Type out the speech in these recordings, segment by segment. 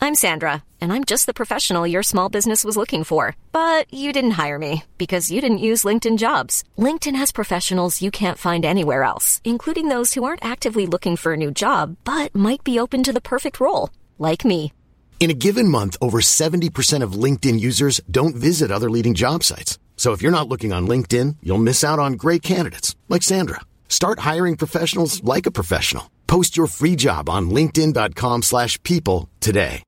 I'm Sandra, and I'm just the professional your small business was looking for. But you didn't hire me because you didn't use LinkedIn Jobs. LinkedIn has professionals you can't find anywhere else, including those who aren't actively looking for a new job, but might be open to the perfect role, like me. In a given month, over 70% of LinkedIn users don't visit other leading job sites. So if you're not looking on LinkedIn, you'll miss out on great candidates like Sandra. Start hiring professionals like a professional. Post your free job on linkedin.com/people today.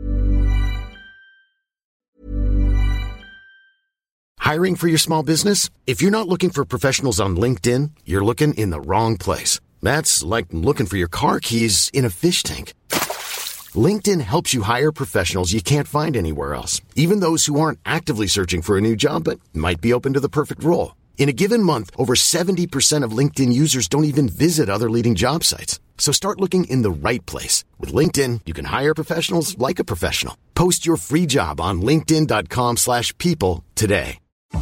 Hiring for your small business? If you're not looking for professionals on LinkedIn, you're looking in the wrong place. That's like looking for your car keys in a fish tank. LinkedIn helps you hire professionals you can't find anywhere else, even those who aren't actively searching for a new job but might be open to the perfect role. In a given month, over 70% of LinkedIn users don't even visit other leading job sites. So start looking in the right place. With LinkedIn, you can hire professionals like a professional. Post your free job on linkedin.com/people today.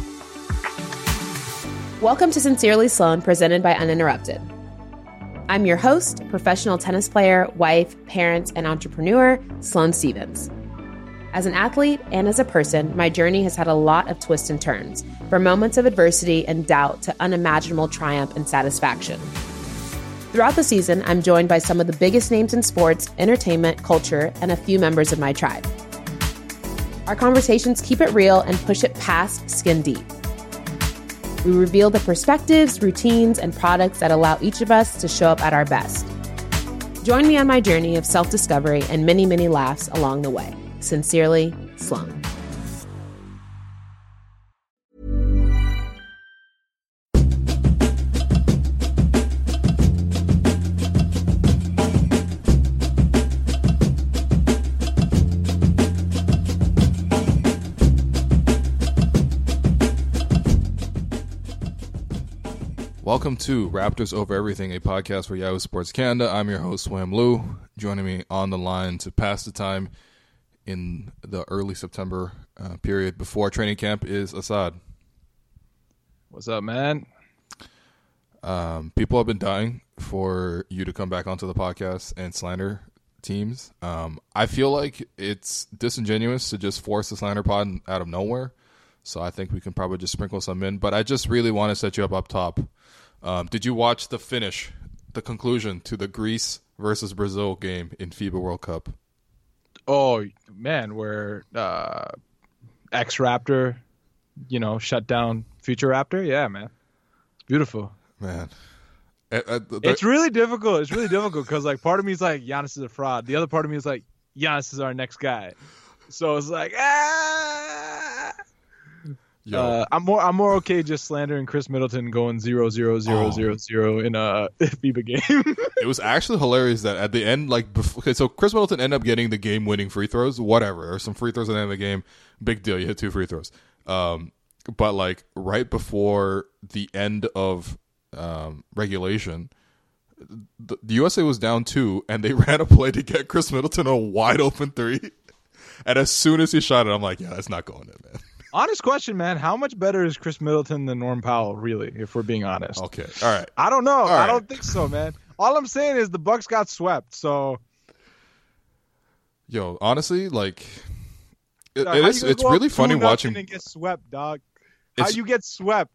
Welcome to Sincerely Sloan, presented by Uninterrupted. I'm your host, professional tennis player, wife, parent, and entrepreneur, Sloane Stevens. As an athlete and as a person, my journey has had a lot of twists and turns, from moments of adversity and doubt to unimaginable triumph and satisfaction. Throughout the season, I'm joined by some of the biggest names in sports, entertainment, culture, and a few members of my tribe. Our conversations keep it real and push it past skin deep. We reveal the perspectives, routines, and products that allow each of us to show up at our best. Join me on my journey of self-discovery and many, many laughs along the way. Sincerely, Sloane. Welcome to Raptors Over Everything, a podcast for Yahoo Sports Canada. I'm your host, Wham Lou. Joining me on the line to pass the time in the early September period before training camp is Assad. What's up, man? People have been dying for you to come back onto the podcast and slander teams. I feel like it's disingenuous to just force the slander pod out of nowhere. So I think we can probably just sprinkle some in. But I just really want to set you up top. Did you watch the finish, the conclusion to the Greece versus Brazil game in FIBA World Cup? Oh, man, where ex-Raptor, shut down future Raptor? Yeah, man. It's beautiful. Man. It's really difficult. It's really difficult because, part of me is like, Giannis is a fraud. The other part of me is like, Giannis is our next guy. So it's like, I'm more okay just slandering Chris Middleton going 0-0-0-0-0 in a FIBA game. It was actually hilarious that at the end, so Chris Middleton ended up getting the game-winning free throws, whatever, or some free throws at the end of the game. Big deal, you hit 2 free throws. But right before the end of regulation, the USA was down 2, and they ran a play to get Chris Middleton a wide-open 3. And as soon as he shot it, I'm like, yeah, that's not going in, man. Honest question, man. How much better is Chris Middleton than Norm Powell, really, if we're being honest? Okay, all right. I don't know. I don't think so, man. All I'm saying is the Bucks got swept, so... Yo, honestly, it's really funny watching... and get swept, dog. How you get swept?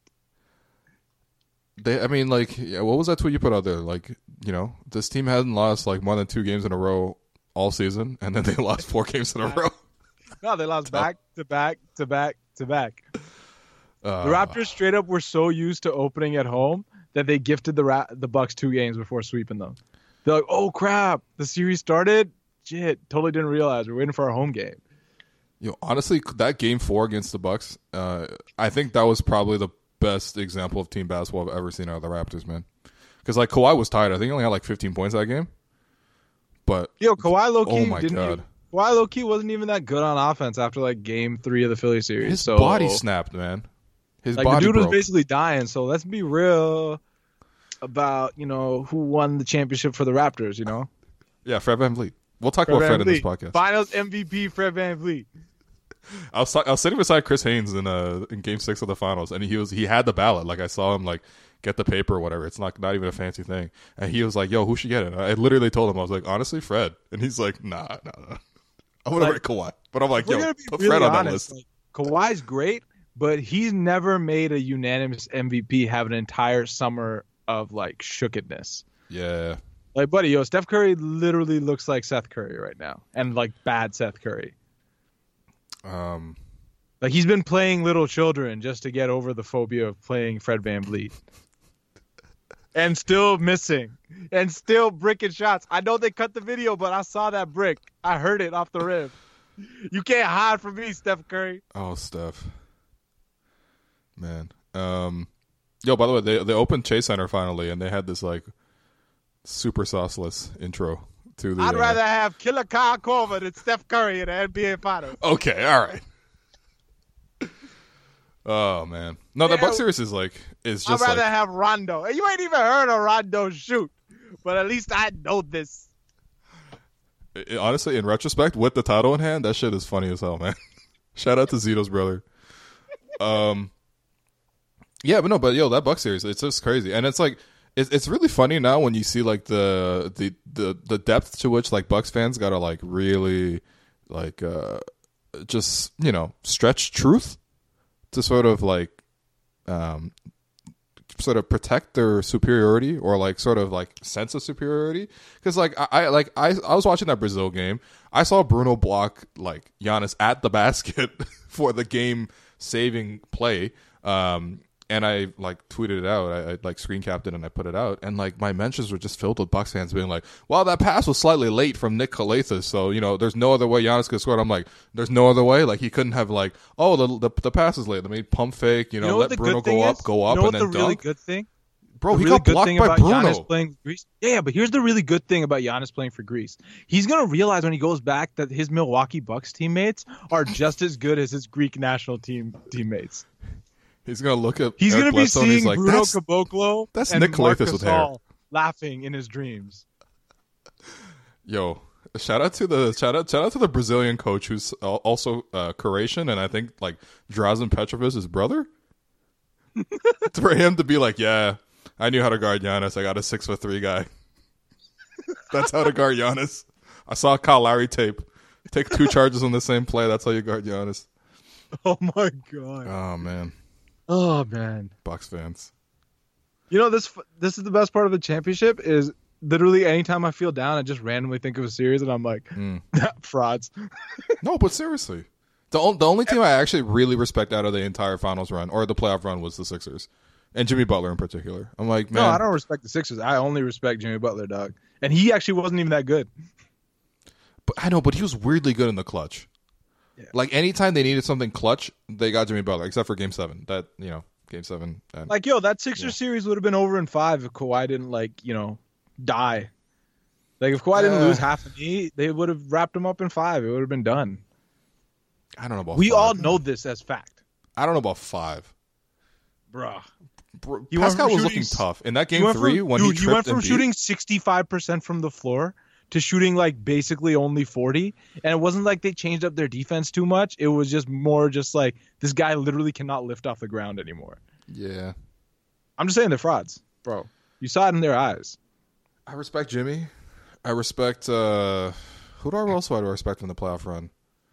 What was that tweet you put out there? This team hasn't lost, more than 2 games in a row all season, and then they lost 4 games in a row. No, they lost back to back to back to back. The Raptors straight up were so used to opening at home that they gifted the Bucks 2 games before sweeping them. They're like, oh crap, the series started? Shit, totally didn't realize. We're waiting for our home game. Honestly, that game 4 against the Bucks, I think that was probably the best example of team basketball I've ever seen out of the Raptors, man. Because Kawhi was tired. I think he only had 15 points that game. But Kawhi low-key oh my god. Kawhi low-key wasn't even that good on offense after game 3 of the Philly series. His body snapped, man. His body the dude broke. was basically dying. So let's be real about who won the championship for the Raptors. Yeah, Fred VanVleet. We'll talk about Fred in this podcast. Finals MVP Fred VanVleet. I was sitting beside Chris Haynes in Game 6 of the finals, and he had the ballot. I saw him get the paper or whatever. It's not even a fancy thing. And he was like, "Yo, who should get it?" I literally told him, I was like, "Honestly, Fred." And he's like, "Nah." I I would have read Kawhi, but I'm like, we're yo, gonna be put really Fred on that honest, list. like, Kawhi's great, but he's never made a unanimous MVP have an entire summer of like shookedness. Yeah. Like, buddy, yo, Steph Curry literally looks like Seth Curry right now, and like bad Seth Curry. Like he's been playing little children just to get over the phobia of playing Fred VanVleet. And still missing. And still bricking shots. I know they cut the video, but I saw that brick. I heard it off the rim. You can't hide from me, Steph Curry. Oh, Steph. Man. Yo, by the way, they opened Chase Center finally, and they had this like super sauceless intro to the. I'd rather have Killer Kyle Korver than Steph Curry in the NBA Finals. Okay, all right. Oh man, no, that Buck series is just. I'd rather have Rondo. You ain't even heard of Rondo shoot, but at least I know this. Honestly, in retrospect, with the title in hand, that shit is funny as hell, man. Shout out to Zito's brother. Yeah, but yo, that Buck series, it's just crazy, and it's like it's really funny now when you see like the depth to which like Bucks fans gotta like really like just stretch truth to sort of like sort of protect their superiority or like sort of like sense of superiority, because like I was watching that Brazil game. I saw Bruno block like Giannis at the basket for the game saving play, and I like tweeted it out. I like screen capped it and I put it out, and like my mentions were just filled with Bucks fans being like, "Well, that pass was slightly late from Nick Kalathis, so there's no other way Giannis could score." I'm like, "There's no other way." Like he couldn't have like, "Oh, the pass is late." They made pump fake, let Bruno go up, and then dunk. Really good thing, bro, he got blocked by Bruno. Giannis playing for Greece. Yeah, but here's the really good thing about Giannis playing for Greece. He's gonna realize when he goes back that his Milwaukee Bucks teammates are just as good as his Greek national team teammates. He's gonna look at. He's Eric gonna be Bledsoe seeing like, Bruno Caboclo that's and Nick Marc Kalathis with hair, Gasol laughing in his dreams. Yo, shout out to the Brazilian coach who's also Croatian, and I think like Drazen Petrovic, his brother. For him to be like, yeah, I knew how to guard Giannis. I got a 6'3" guy. That's how to guard Giannis. I saw Kyle Lowry tape. Take 2 charges on the same play. That's how you guard Giannis. Oh my god. Oh man. Oh man. Bucks fans. This is the best part of the championship is literally anytime I feel down, I just randomly think of a series and I'm like, frauds. No, but seriously. The only team I actually really respect out of the entire finals run or the playoff run was the Sixers. And Jimmy Butler in particular. I'm like, man. No, I don't respect the Sixers. I only respect Jimmy Butler, dog. And he actually wasn't even that good. But I know, but he was weirdly good in the clutch. Yeah. Like anytime they needed something clutch, they got Jimmy Butler, except for Game 7. Game 7. Like, that Sixers series would have been over in 5 if Kawhi didn't die. Like if Kawhi didn't lose half a knee, they would have wrapped him up in 5. It would have been done. I don't know about. We 5. all know this as fact. I don't know about 5. Bruh. Pascal was looking tough in that Game 3 when he tripped. You went from shooting 65% from the floor to shooting like basically only 40, and it wasn't like they changed up their defense too much. It was just more just like this guy literally cannot lift off the ground anymore. Yeah, I'm just saying they're frauds, bro. You saw it in their eyes. I respect Jimmy. I respect who else do I respect from the playoff run?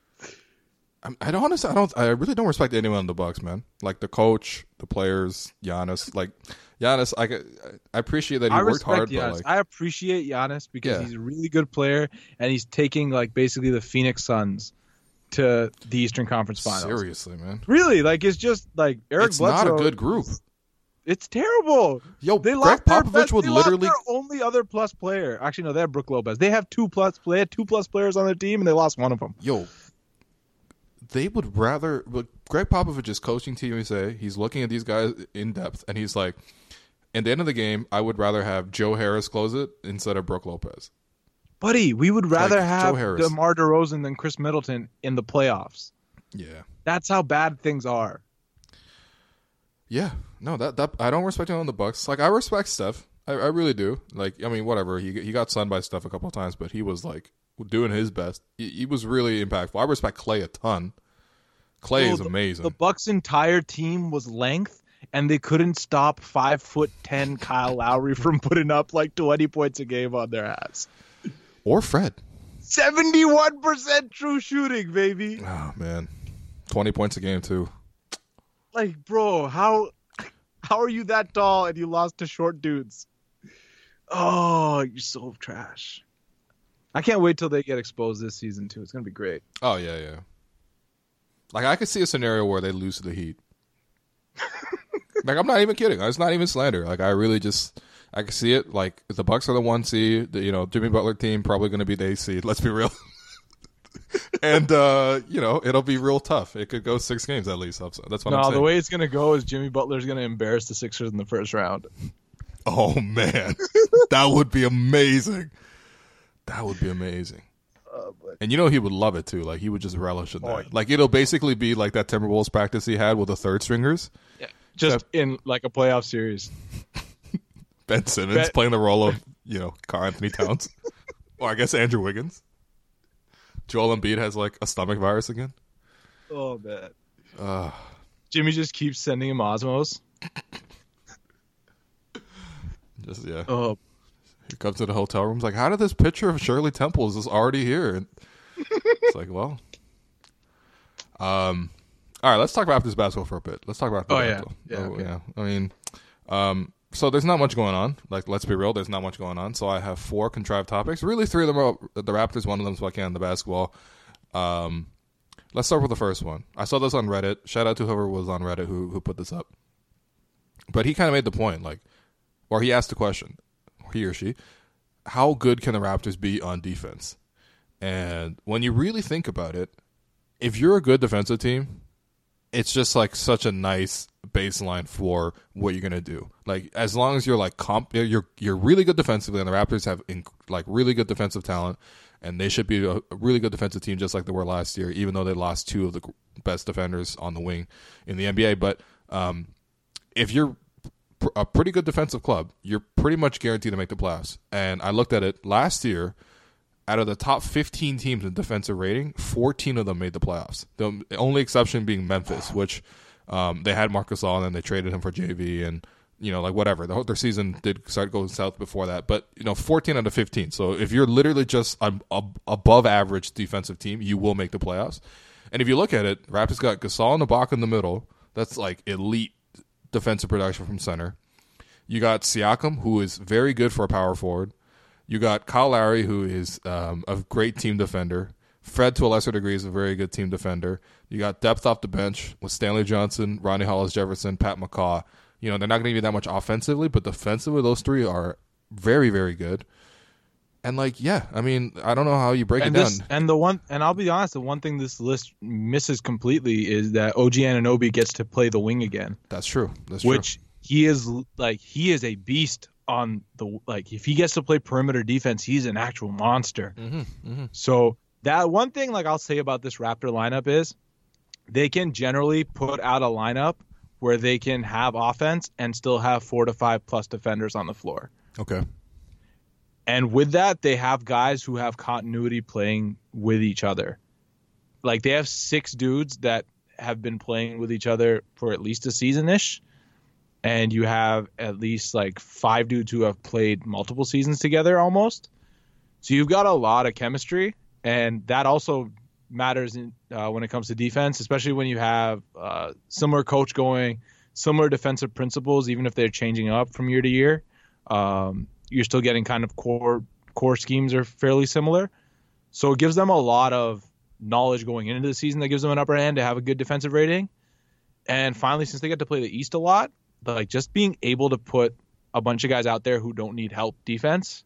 I really don't respect anyone in the Bucks, man. Like the coach, the players, Giannis. Like Giannis, I appreciate that he worked hard. Giannis. But I appreciate Giannis because he's a really good player, and he's taking like basically the Phoenix Suns to the Eastern Conference Finals. Seriously, man. Really, like it's just like Eric Bledsoe. It's not a good group. It's terrible. Yo, they Greg Popovich would literally their only other plus player. Actually, no, they have Brook Lopez. They have 2 plus. They had 2 plus players on their team, and they lost one of them. Yo. They would rather. Greg Popovich is coaching Team USA. He's looking at these guys in depth, and he's like, at the end of the game, I would rather have Joe Harris close it instead of Brook Lopez. Buddy, we would rather have DeMar DeRozan than Chris Middleton in the playoffs. Yeah. That's how bad things are. Yeah. No, that I don't respect him on the Bucks. Like, I respect Steph. I really do. Like, I mean, whatever. He got sunned by Steph a couple of times, but he was like doing his best. He was really impactful. I respect Klay a ton. Klay is amazing. The Bucks' entire team was length, and they couldn't stop 5'10" Kyle Lowry from putting up like 20 points a game on their ass. Or Fred. 71% true shooting, baby. Oh man, 20 points a game too. Like, bro, how are you that tall and you lost to short dudes? Oh, you're so trash. I can't wait till they get exposed this season too. It's gonna be great. Oh yeah. Like I could see a scenario where they lose to the Heat. Like I'm not even kidding. It's not even slander. Like I can see it. Like if the Bucks are the 1 seed, Jimmy Butler team probably going to be the 8 seed. Let's be real. And it'll be real tough. It could go 6 games at least. That's what I'm saying. No, the way it's going to go is Jimmy Butler's going to embarrass the Sixers in the first round. Oh man, that would be amazing. That would be amazing. And he would love it too. Like he would just relish in that. Like it'll basically be like that Timberwolves practice he had with the third stringers. Yeah, just in like a playoff series. Ben Simmons playing the role of Karl Anthony Towns, or I guess Andrew Wiggins. Joel Embiid has like a stomach virus again. Oh man. Jimmy just keeps sending him Osmos. Just yeah. Oh. He comes to the hotel room. Like, how did this picture of Shirley Temple is already here? And it's like, well, all right. Let's talk about Raptors basketball for a bit. Let's talk about. Yeah. I mean, so there's not much going on. Like, let's be real. There's not much going on. So I have 4 contrived topics. Really, 3 of them are the Raptors. One of them is what I can the basketball. Let's start with the first one. I saw this on Reddit. Shout out to whoever was on Reddit who put this up. But he kind of made the point, or he asked the question. He or she, how good can the Raptors be on defense? And when you really think about it, if you're a good defensive team, it's just like such a nice baseline for what you're gonna do. Like as long as you're like you're really good defensively, and the Raptors have like really good defensive talent, and they should be a really good defensive team, just like they were last year, even though they lost 2 of the best defenders on the wing in the NBA. But if you're a pretty good defensive club, you're pretty much guaranteed to make the playoffs. And I looked at it last year. Out of the top 15 teams in defensive rating, 14 of them made the playoffs. The only exception being Memphis, which they had Marc Gasol and then they traded him for JV, and like whatever. Their season did start going south before that, but 14 out of 15. So if you're literally just an above average defensive team, you will make the playoffs. And if you look at it, Raptors got Gasol and Ibaka in the middle. That's like elite defensive production from center. You got Siakam, who is very good for a power forward. You got Kyle Lowry, who is a great team defender. Fred, to a lesser degree, is a very good team defender. You got depth off the bench with Stanley Johnson, Ronnie Hollis-Jefferson, Pat McCaw. They're not going to give you that much offensively, but defensively, those 3 are very, very good. And I don't know how you break it down. And I'll be honest, the one thing this list misses completely is that OG Anunoby gets to play the wing again. That's true. Which he is a beast on the if he gets to play perimeter defense, he's an actual monster. So that one thing I'll say about this Raptor lineup is they can generally put out a lineup where they can have offense and still have 4 to 5 plus defenders on the floor. Okay. And with that, they have guys who have continuity playing with each other. Like they have 6 dudes that have been playing with each other for at least a season-ish. And you have at least 5 dudes who have played multiple seasons together almost. So you've got a lot of chemistry, and that also matters when it comes to defense, especially when you have similar coach going, similar defensive principles, even if they're changing up from year to year. You're still getting kind of core schemes are fairly similar. So it gives them a lot of knowledge going into the season that gives them an upper hand to have a good defensive rating. And finally, since they get to play the East a lot, just being able to put a bunch of guys out there who don't need help defense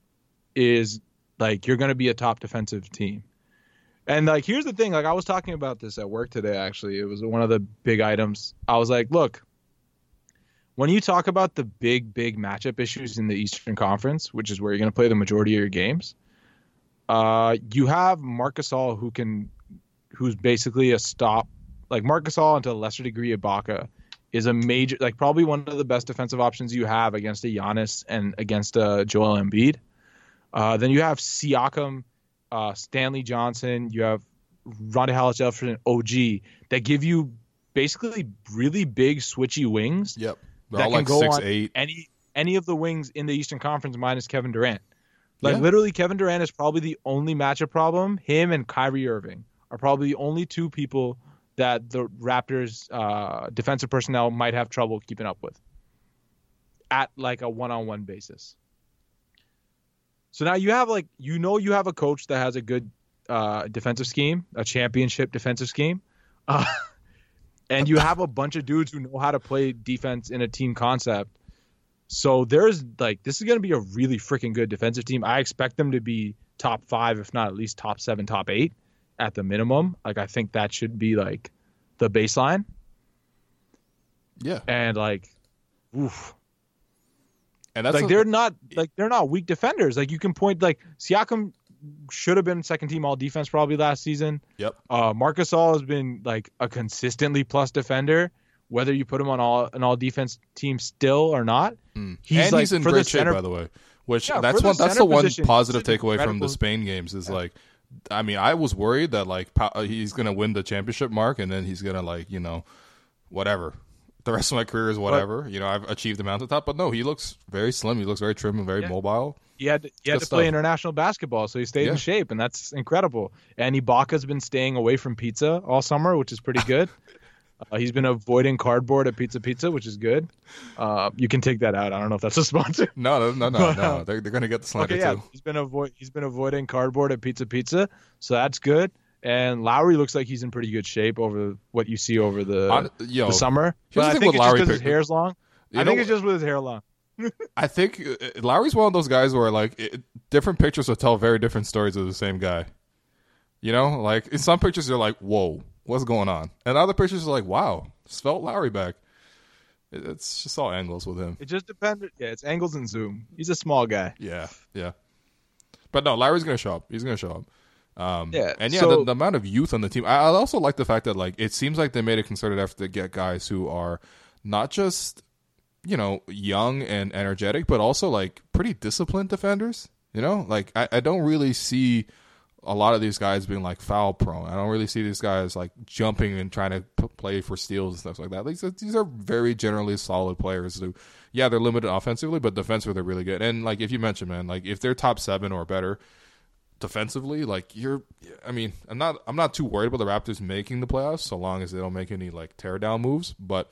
is you're going to be a top defensive team. And here's the thing, I was talking about this at work today, actually. It was one of the big items. I was like, look, when you talk about the big matchup issues in the Eastern Conference, which is where you're going to play the majority of your games, you have Marc Gasol who's basically a stop. Marc Gasol, and to a lesser degree Ibaka, is a major, probably one of the best defensive options you have against a Giannis and against a Joel Embiid. Then you have Siakam, Stanley Johnson, you have Rondae Hollis-Jefferson, OG, that give you basically really big switchy wings. Yep. They're that all can go 6'8". on any of the wings in the Eastern Conference minus Kevin Durant. Like, literally, Kevin Durant is probably the only matchup problem. Him and Kyrie Irving are probably the only two people that the Raptors defensive personnel might have trouble keeping up with at like a one-on-one basis. So now you have you have a coach that has a good defensive scheme, a championship defensive scheme. And you have a bunch of dudes who know how to play defense in a team concept. So there's this is going to be a really freaking good defensive team. I expect them to be top 5, if not at least top 7, top 8 at the minimum. I think that should be the baseline. Yeah. And oof. And that's they're not weak defenders. You can point Siakam should have been second team all defense probably last season. Yep. Marc Gasol has been a consistently plus defender, whether you put him on an all defense team still or not. He's in great shape, by the way. That's the one positive takeaway from the Spain games is I was worried that he's gonna win the championship mark and then he's gonna whatever. The rest of my career is whatever. I've achieved the mountaintop, but no, he looks very slim. He looks very trim and very mobile. He had to play international basketball, so he stayed in shape, and that's incredible. And Ibaka's been staying away from pizza all summer, which is pretty good. He's been avoiding cardboard at Pizza, which is good. You can take that out. I don't know if that's a sponsor. No. They're going to get the slander too. He's been avoiding cardboard at Pizza, so that's good. And Lowry looks like he's in pretty good shape over what you see over the summer. But I think it's just because his hair's long. I think it's just with his hair long. I think Lowry's one of those guys where different pictures will tell very different stories of the same guy. In some pictures you're like, whoa, what's going on? And other pictures are like, wow, svelte Lowry back. It's just all angles with him. It just depends. Yeah, it's angles and zoom. He's a small guy. Yeah. But no, Lowry's going to show up. He's going to show up. The amount of youth on the team. I also like the fact that it seems like they made a concerted effort to get guys who are not just young and energetic, but also pretty disciplined defenders. I don't really see a lot of these guys being foul prone. I don't really see these guys jumping and trying to play for steals and stuff like that. These are very generally solid players who, they're limited offensively, but defensively they're really good. And if you mentioned, man, if they're top 7 or better defensively, I'm not too worried about the Raptors making the playoffs so long as they don't make any tear down moves. But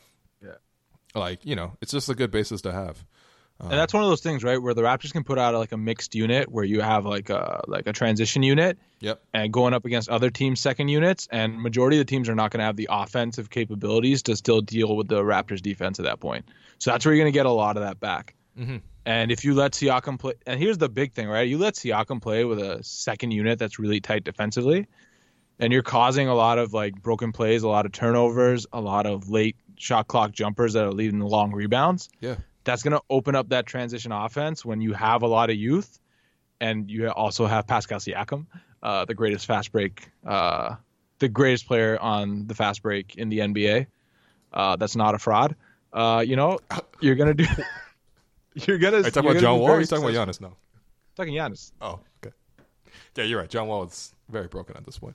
it's just a good basis to have. And that's one of those things, right, where the Raptors can put out a mixed unit where you have a transition unit, and going up against other teams' second units, and majority of the teams are not going to have the offensive capabilities to still deal with the Raptors' defense at that point. So that's where you're going to get a lot of that back. Mm-hmm. And if you let Siakam play, and here's the big thing, right? You let Siakam play with a second unit that's really tight defensively, and you're causing a lot of broken plays, a lot of turnovers, a lot of late shot clock jumpers that are leading to long rebounds. Yeah. That's going to open up that transition offense when you have a lot of youth, and you also have Pascal Siakam, the greatest fast break, the greatest player on the fast break in the NBA. That's not a fraud. You're going to do... Are you talking about John Wall or are you talking about Giannis? No. Talking Giannis. Oh, okay. Yeah, you're right. John Wall is very broken at this point.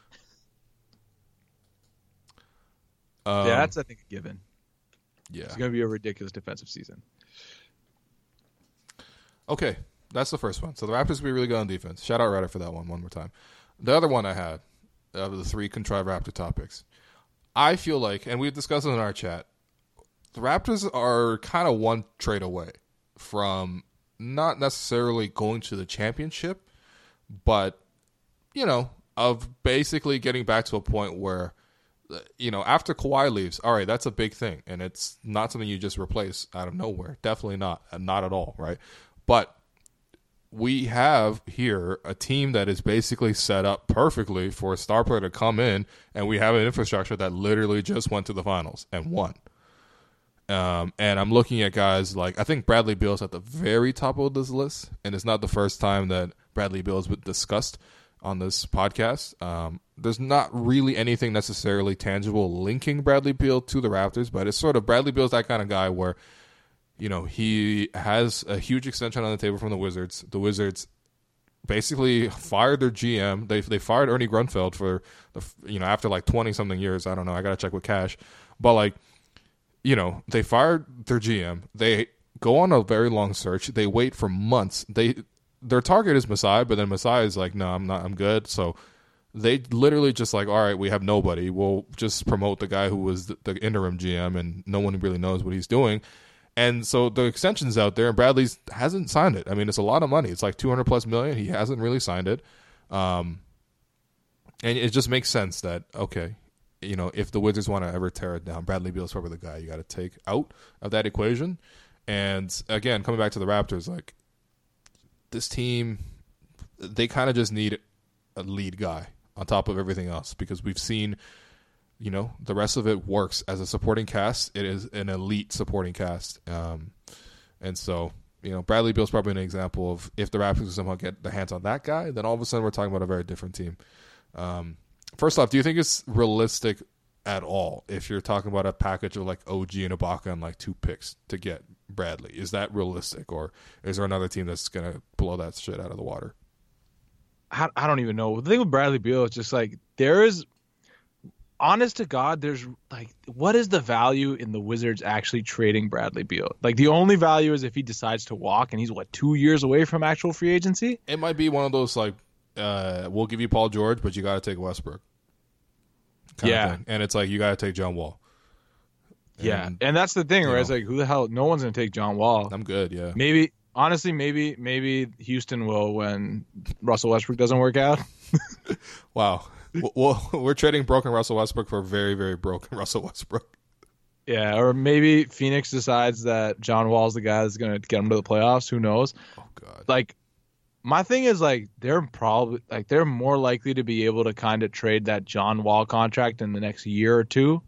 That's, I think, a given. Yeah. It's going to be a ridiculous defensive season. Okay, that's the first one. So the Raptors will be really good on defense. Shout out Reddit for that one more time. The other one I had, of the 3 contrived Raptor topics, I feel like, and we've discussed it in our chat, the Raptors are kind of one trade away from not necessarily going to the championship, but, of basically getting back to a point where, after Kawhi leaves, all right, that's a big thing, and it's not something you just replace out of nowhere. Definitely not at all, right? But we have here a team that is basically set up perfectly for a star player to come in, and we have an infrastructure that literally just went to the finals and won. And I'm looking at guys I think Bradley Beal's at the very top of this list, and it's not the first time that Bradley Beal has been discussed on this podcast. There's not really anything necessarily tangible linking Bradley Beal to the Raptors, but it's sort of Bradley Beal's that kind of guy where, he has a huge extension on the table from the Wizards. The Wizards basically fired their GM. They fired Ernie Grunfeld for after 20-something years. I don't know. I got to check with Cash. But they fired their GM. They go on a very long search. They wait for months. their target is Masai, but then Masai is like, no, I'm not. I'm good. So they literally just like, all right, we have nobody. We'll just promote the guy who was the interim GM, and no one really knows what he's doing. And so the extension's out there, and Bradley's hasn't signed it. I mean, it's a lot of money. It's like $200+ million. He hasn't really signed it. And it just makes sense that, okay, you know, if the Wizards want to ever tear it down, Bradley Beal's probably the guy you got to take out of that equation. And again, coming back to the Raptors, like, this team, they kind of just need a lead guy on top of everything else, because we've seen, you know, the rest of it works as a supporting cast. It is an elite supporting cast. And so, you know, Bradley Beal's probably an example of, if the Raptors somehow get their hands on that guy, then all of a sudden we're talking about a very different team. First off, do you think it's realistic at all if you're talking about a package of like OG and Ibaka and like 2 picks to get Bradley? Is that realistic, or is there another team that's going to blow that shit out of the water? I don't even know. The thing with Bradley Beal is just like, there is, honest to God, there's like, what is the value in the Wizards actually trading Bradley Beal? Like, the only value is if he decides to walk, and he's 2 years away from actual free agency. It might be one of those like, we'll give you Paul George, but you got to take Westbrook. Yeah, and it's like, you got to take John Wall. And that's the thing, right? It's like, who the hell? No one's gonna take John Wall. I'm good. Yeah, maybe. Honestly, maybe Houston will when Russell Westbrook doesn't work out. Wow. Well, we're trading broken Russell Westbrook for very, very broken Russell Westbrook. Yeah, or maybe Phoenix decides that John Wall's the guy that's going to get them to the playoffs. Who knows? Oh, God. Like, my thing is, like, they're more likely to be able to kind of trade that John Wall contract in the next year or two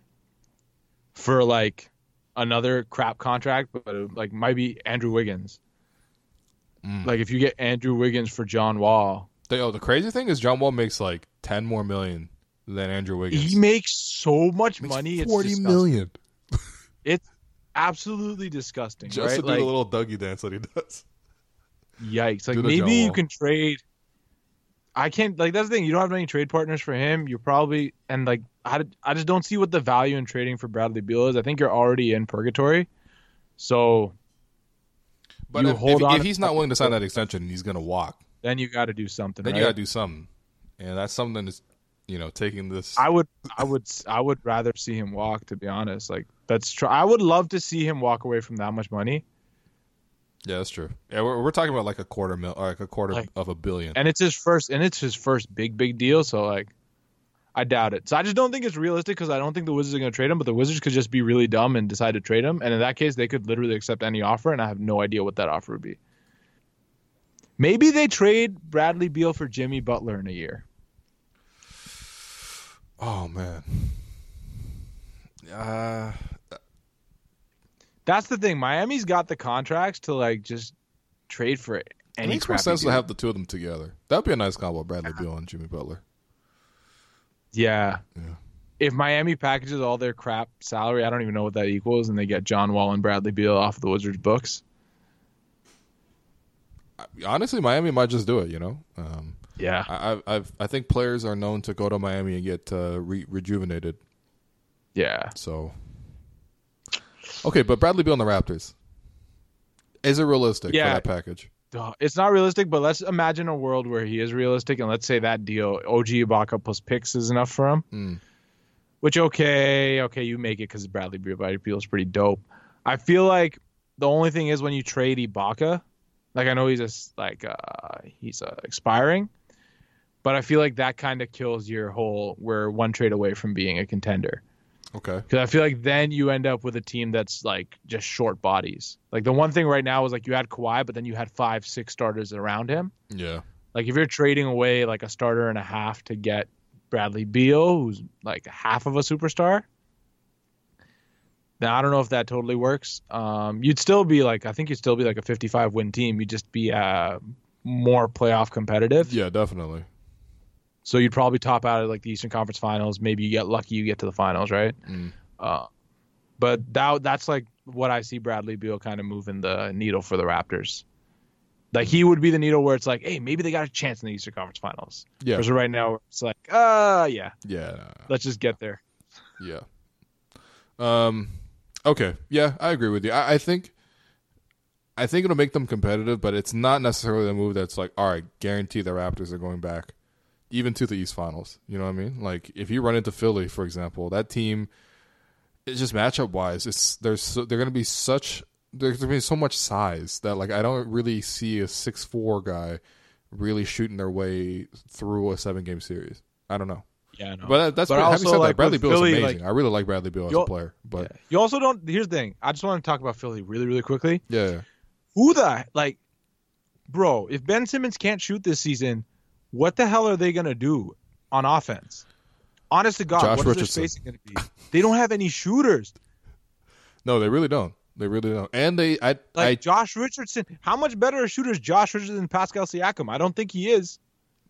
for, like, another crap contract, but it, like, might be Andrew Wiggins. Like, if you get Andrew Wiggins for John Wall. The crazy thing is John Wall makes like $10 more million than Andrew Wiggins. He makes so much money. $40 million. It's absolutely disgusting. Just right? to do the little Dougie dance that he does. Yikes. Like, maybe you can trade. I can't, like, that's the thing. You don't have any trade partners for him. You're probably, and like, I just don't see what the value in trading for Bradley Beal is. I think you're already in purgatory. So, but if he's not willing to sign that extension and he's going to walk, then you got to do something. Then you got to do something, and that's something that's, you know, taking this. I would rather see him walk, to be honest. Like, I would love to see him walk away from that much money. Yeah, that's true. Yeah, we're talking about like a quarter of $1 billion, and it's his first big deal. So, like, I doubt it. So I just don't think it's realistic, because I don't think the Wizards are going to trade him. But the Wizards could just be really dumb and decide to trade him, and in that case, they could literally accept any offer, and I have no idea what that offer would be. Maybe they trade Bradley Beal for Jimmy Butler in a year. Oh, man. That's the thing. Miami's got the contracts to, like, just trade for it. It makes more sense to have the two of them together. That would be a nice combo, Bradley Beal and Jimmy Butler. Yeah. If Miami packages all their crap salary, I don't even know what that equals, and they get John Wall and Bradley Beal off the Wizards' books. Honestly, Miami might just do it, you know? Yeah. I think players are known to go to Miami and get rejuvenated. Yeah. So, okay, but Bradley Beal and the Raptors. Is it realistic for that package? It's not realistic, but let's imagine a world where he is realistic, and let's say that deal, OG Ibaka plus picks, is enough for him. Which, okay, you make it because Bradley Beal is pretty dope. I feel like the only thing is when you trade Ibaka, like, I know he's expiring, but I feel like that kind of kills your whole, we're one trade away from being a contender. Okay. Because I feel like then you end up with a team that's, like, just short bodies. Like, the one thing right now is, like, you had Kawhi, but then you had 5-6 starters around him. Yeah. Like, if you're trading away, like, a starter and a half to get Bradley Beal, who's, like, half of a superstar, then I don't know if that totally works. You'd still be, like, I think you'd still be, like, a 55-win team. You'd just be more playoff competitive. Yeah, definitely. So you'd probably top out at, like, the Eastern Conference Finals. Maybe you get lucky, you get to the finals, right? But that's, like, what I see Bradley Beal kind of moving the needle for the Raptors. Like, he would be the needle where it's like, hey, maybe they got a chance in the Eastern Conference Finals. Yeah. Whereas right now, it's like, yeah. Yeah. Let's just get there. Yeah. Okay. Yeah, I agree with you. I think I think it'll make them competitive, but it's not necessarily a move that's like, all right, guarantee the Raptors are going back, even to the East Finals. You know what I mean? Like, if you run into Philly, for example, that team, it's just matchup wise, there's going to be so much size that, like, I don't really see a 6'4" guy really shooting their way through a 7-game series. I don't know. Yeah, I know. But that's but having said like, that, Bradley Beal is amazing. Like, I really like Bradley Beal as a player. But you also don't. Here's the thing. I just want to talk about Philly really, really quickly. Yeah. Who bro? If Ben Simmons can't shoot this season, what the hell are they gonna do on offense? Honest to God, Josh what Richardson. is their spacing gonna be? They don't have any shooters. No, they really don't. They really don't. And Josh Richardson. How much better a shooter is Josh Richardson than Pascal Siakam? I don't think he is.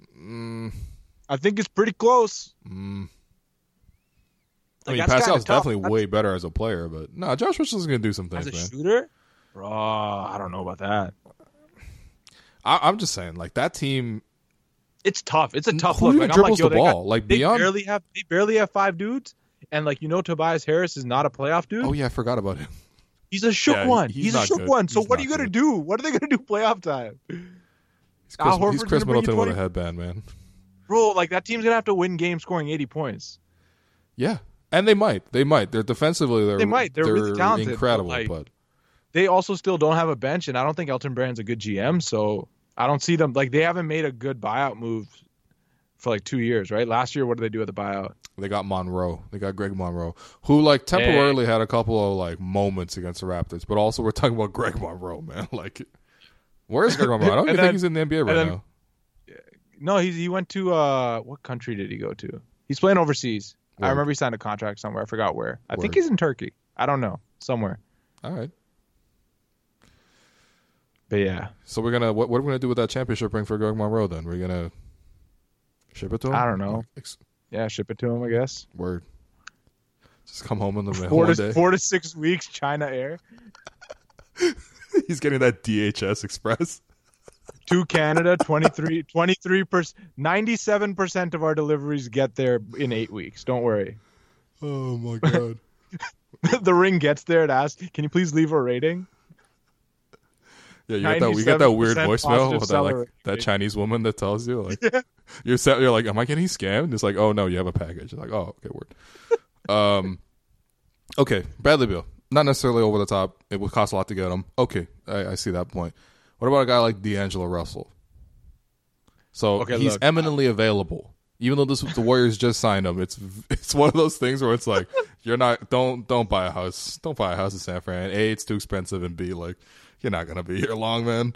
I think it's pretty close. I mean, Pascal's definitely way better as a player, but no, Josh Richardson's going to do some things, as a man. shooter? Bro, I don't know about that. I'm just saying, like, that team. It's tough. It's a tough who look. even dribbles the ball? They barely have 5 dudes, and Tobias Harris is not a playoff dude. Oh yeah, I forgot about him. He's a shook one. He's a shook one. So what are you gonna do? What are they gonna do playoff time? He's Chris Middleton with a headband, man. Bro, like, that team's gonna have to win games scoring 80 points. Yeah, and they might. They're defensively. They're really talented. Incredible, but they also still don't have a bench, and I don't think Elton Brand's a good GM. So I don't see them, like, they haven't made a good buyout move for like 2 years, right? Last year, what did they do at the buyout? They got Monroe. They got Greg Monroe, who, like, temporarily had a couple of, like, moments against the Raptors, but also we're talking about Greg Monroe, man. Like, where's Greg Monroe? I don't even think he's in the NBA right now. No, he went to what country did he go to? He's playing overseas. Word. I remember he signed a contract somewhere. I forgot where. I think he's in Turkey. I don't know. Somewhere. All right. But yeah. So we're gonna what are we gonna do with that championship ring for Greg Monroe then? We're gonna ship it to him? I don't know. Yeah, ship it to him, I guess. Word. Just come home in the mail one day. 4 to 6 weeks, China Air. He's getting that DHS Express. To Canada, 23%, 97% of our deliveries get there in 8 weeks. Don't worry. Oh my God. The ring gets there and asks, "Can you please leave a rating?" Yeah, you get that weird voicemail with that Chinese woman that tells you, like, yeah. You're like, am I getting scammed? It's like, oh no, you have a package. You're like, oh, okay, word. Okay, Bradley Beal, not necessarily over the top. It would cost a lot to get him. Okay, I see that point. What about a guy like D'Angelo Russell? So he's eminently available, even though the Warriors just signed him. It's one of those things where it's like, don't buy a house. Don't buy a house in San Fran. A, it's too expensive, and B, like, you're not gonna be here long, man.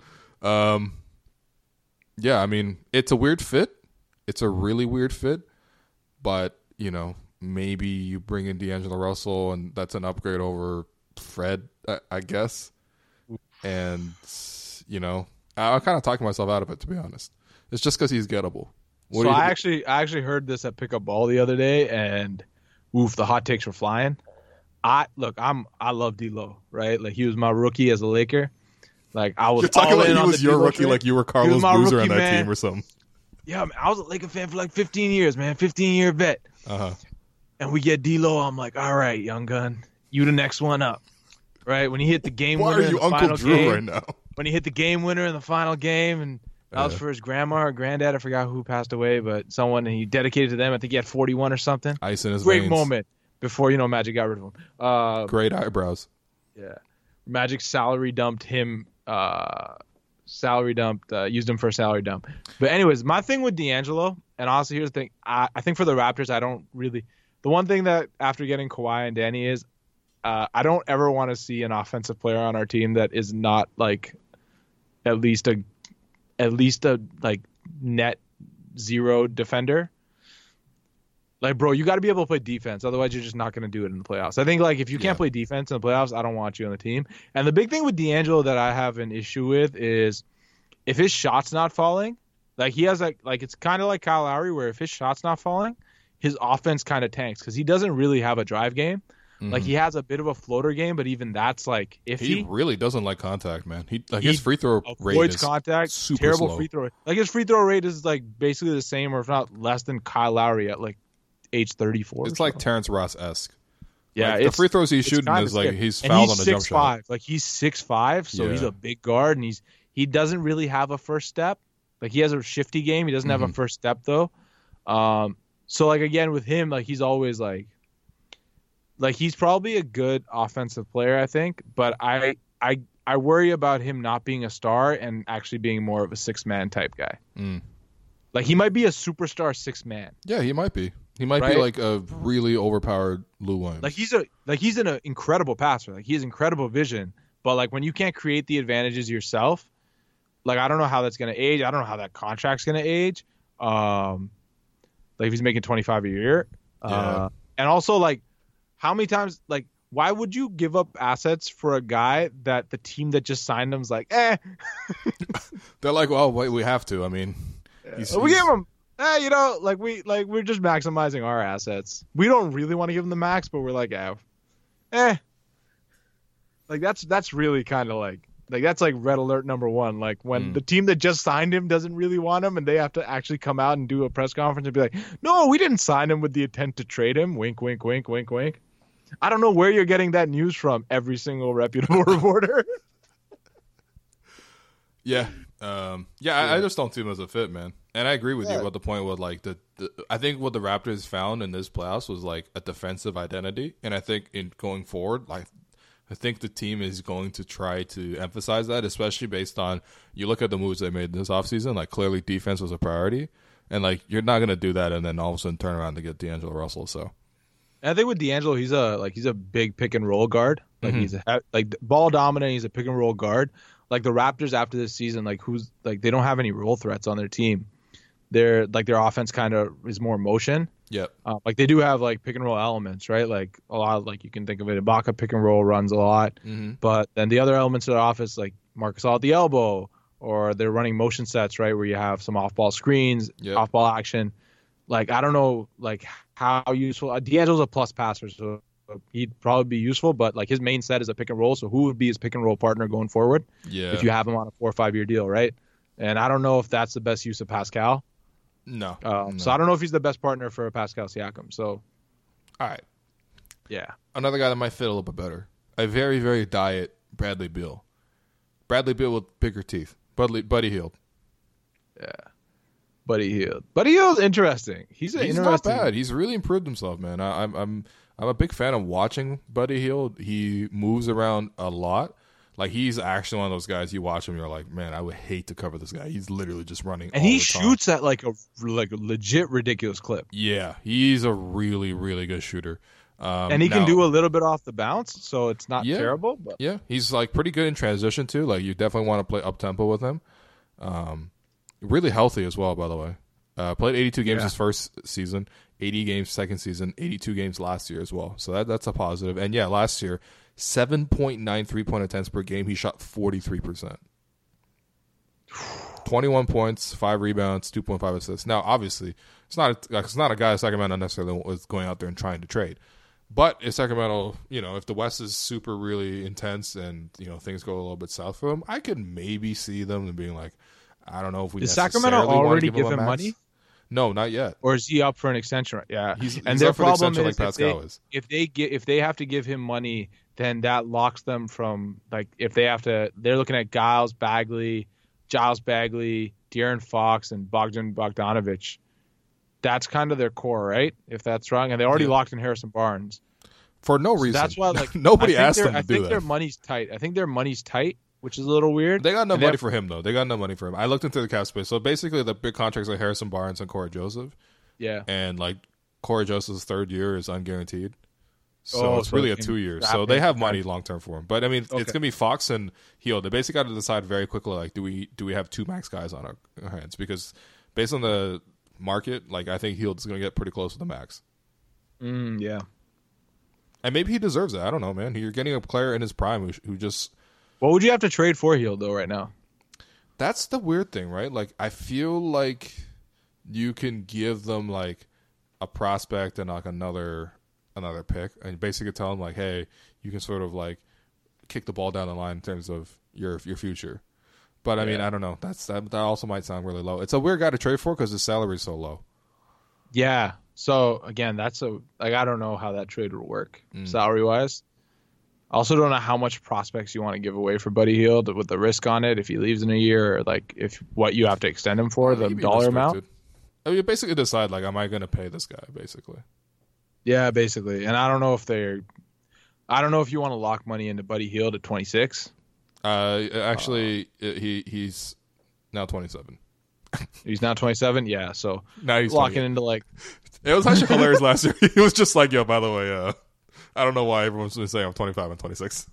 Yeah, I mean, it's a weird fit. It's a really weird fit, but maybe you bring in D'Angelo Russell, and that's an upgrade over Fred, I guess. And I'm kind of talking myself out of it, to be honest. It's just because he's gettable. I actually heard this at Pickup Ball the other day, and the hot takes were flying. I love D'Lo, right? Like, he was my rookie as a Laker. Like, I was. You're talking like he was your rookie, like you were Carlos Boozer on that team or something. Yeah, man, I was a Laker fan for like 15 years, man. 15-year vet. And we get D'Lo. I'm like, all right, young gun, you the next one up, right? When he hit the game winner in the final game, right now? When he hit the game winner in the final game, and that was for his grandma or granddad. I forgot who passed away, but someone, and he dedicated to them. I think he had 41 or something. Ice in his veins. Great moment before Magic got rid of him. Great eyebrows. Yeah, Magic salary dumped him. Used him for a salary dump. But anyways, my thing with D'Angelo, and honestly, here's the thing. I think for the Raptors, I don't really. The one thing that after getting Kawhi and Danny is, I don't ever want to see an offensive player on our team that is not like at least a like net zero defender. Like, bro, you got to be able to play defense. Otherwise, you're just not going to do it in the playoffs. I think, like, if you can't play defense in the playoffs, I don't want you on the team. And the big thing with D'Angelo that I have an issue with is if his shot's not falling, like, he has, like it's kind of like Kyle Lowry, where if his shot's not falling, his offense kind of tanks because he doesn't really have a drive game. Mm-hmm. Like, he has a bit of a floater game, but even that's, like, iffy. He really doesn't like contact, man. His free throw rate is contact, super terrible slow. Free throw. Like, his free throw rate is, like, basically the same or if not less than Kyle Lowry at, like, age 34. It's like Terrence Ross-esque. Yeah, like, the free throws he's shooting is like he's fouled on a jump shot. 6'5". Like he's 6'5", so he's a big guard, and he doesn't really have a first step. Like he has a shifty game. He doesn't have a first step though. So like again with him, like he's always like he's probably a good offensive player, I think, but I worry about him not being a star and actually being more of a 6-man type guy. Like he might be a superstar 6-man. Yeah, he might be. He might be like a really overpowered Lou Williams. Like he's an incredible passer. Like he has incredible vision, but like when you can't create the advantages yourself, like I don't know how that's gonna age. I don't know how that contract's gonna age. Like if he's making $25 a year, and also like how many times like why would you give up assets for a guy that the team that just signed him is like, eh? They're like, well, wait, we have to. I mean, we give him. Like we're just maximizing our assets. We don't really want to give him the max, but we're like, Like that's really kind of like that's like red alert number one. Like when the team that just signed him doesn't really want him, and they have to actually come out and do a press conference and be like, no, we didn't sign him with the intent to trade him. Wink, wink, wink, wink, wink. I don't know where you're getting that news from. Every single reputable reporter. Yeah. I just don't see him as a fit, man. And I agree with you about the point with like I think what the Raptors found in this playoffs was like a defensive identity, and I think in going forward, like I think the team is going to try to emphasize that, especially based on you look at the moves they made this offseason. Like clearly, defense was a priority, and like you're not going to do that and then all of a sudden turn around to get D'Angelo Russell. So I think with D'Angelo, he's a big pick and roll guard. Like he's like ball dominant. He's a pick and roll guard. Like the Raptors after this season, like they don't have any role threats on their team. Their offense kind of is more motion. Yep. Like they do have like pick and roll elements, right? Like a lot of, like you can think of it. Ibaka pick and roll runs a lot, but then the other elements of the offense, like Marcus All at the elbow, or they're running motion sets, right, where you have some off ball screens, off ball action. Like I don't know, like how useful. D'Angelo's a plus passer, so he'd probably be useful, but like his main set is a pick and roll. So who would be his pick and roll partner going forward? Yeah. If you have him on a 4 or 5 year deal, right? And I don't know if that's the best use of Pascal. No. So I don't know if he's the best partner for Pascal Siakam. So, all right. Yeah. Another guy that might fit a little bit better. A very, very diet Bradley Beal. Bradley Beal with bigger teeth. Buddy Hield. Yeah. Buddy Hield's interesting. He's not bad. He's really improved himself, man. I'm a big fan of watching Buddy Hield. He moves around a lot. Like he's actually one of those guys. You watch him, you're like, man, I would hate to cover this guy. He's literally just running. And he shoots at like a legit ridiculous clip. Yeah, he's a really, really good shooter. And he can do a little bit off the bounce, so it's not terrible. But. Yeah, he's like pretty good in transition too. Like you definitely want to play up tempo with him. Really healthy as well, by the way. Played 82 games his first season, 80 games second season, 82 games last year as well. So that's a positive. And yeah, last year, 7.9 3-point attempts per game. He shot 43%. 21 points, 5 rebounds, 2.5 assists. Now, obviously, it's not a guy Sacramento necessarily was going out there and trying to trade. But if Sacramento, if the West is super really intense and, things go a little bit south for them, I could maybe see them being like, I don't know if we Does Sacramento already give him money? No, not yet. Or is he up for an extension? Yeah, and their problem is if they have to give him money, then that locks them from like if they have to. They're looking at Giles Bagley, De'Aaron Fox, and Bogdan Bogdanović. That's kind of their core, right? If that's wrong, and they already locked in Harrison Barnes for no reason. So that's why, like, nobody asked them to do that. I think their money's tight. Which is a little weird. They got no money for him, though. I looked into the cap space. So basically, the big contracts are Harrison Barnes and Corey Joseph. Yeah. And, like, Corey Joseph's third year is unguaranteed. So it's really a 2 years. So they have money long-term for him. But, I mean, it's going to be Fox and Hield. They basically got to decide very quickly, like, do we have 2 max guys on our hands? Because based on the market, like, I think Hield is going to get pretty close to the max. Yeah. And maybe he deserves it. I don't know, man. You're getting a player in his prime who just... What would you have to trade for Hield, though, right now? That's the weird thing, right? Like, I feel like you can give them, like, a prospect and, like, another pick and basically tell them, like, hey, you can sort of, like, kick the ball down the line in terms of your future. But, I mean, I don't know. That also might sound really low. It's a weird guy to trade for because his salary is so low. Yeah. So again, I don't know how that trade will work salary wise. I also don't know how much prospects you want to give away for Buddy Hield with the risk on it if he leaves in a year, or like if what you have to extend him for, the dollar amount. I mean, you basically decide like, am I going to pay this guy? Basically. Yeah, basically. And I don't know if you want to lock money into Buddy Hield at 26. Actually, he's now 27. He's now 27. Yeah, so now he's locking into like. It was actually hilarious last year. He was just like, "Yo, by the way, I don't know why everyone's been saying I'm 25 and 26."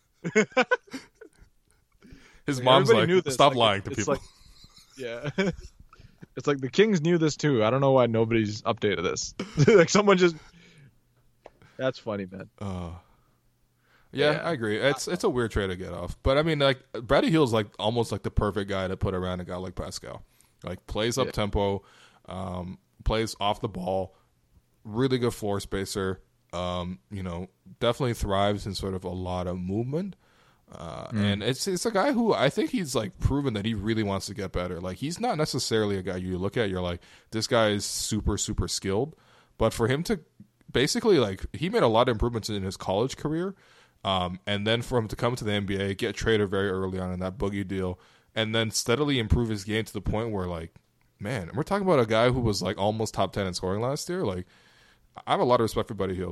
His mom's like, "Stop lying to people." Like, yeah. It's like the Kings knew this too. I don't know why nobody's updated this. Like someone just. That's funny, man. Yeah, I agree. It's a weird trade to get off, but I mean, like Buddy Hield's like almost like the perfect guy to put around a guy like Pascal. Like plays up tempo, plays off the ball, really good floor spacer. Definitely thrives in sort of a lot of movement. And it's a guy who I think he's like proven that he really wants to get better. Like he's not necessarily a guy you look at, you're like, this guy is super, super skilled. But for him to basically like, he made a lot of improvements in his college career. And then for him to come to the NBA, get traded very early on in that Boogie deal, and then steadily improve his game to the point where like, man, we're talking about a guy who was like almost top 10 in scoring last year. Like, I have a lot of respect for Buddy Hield.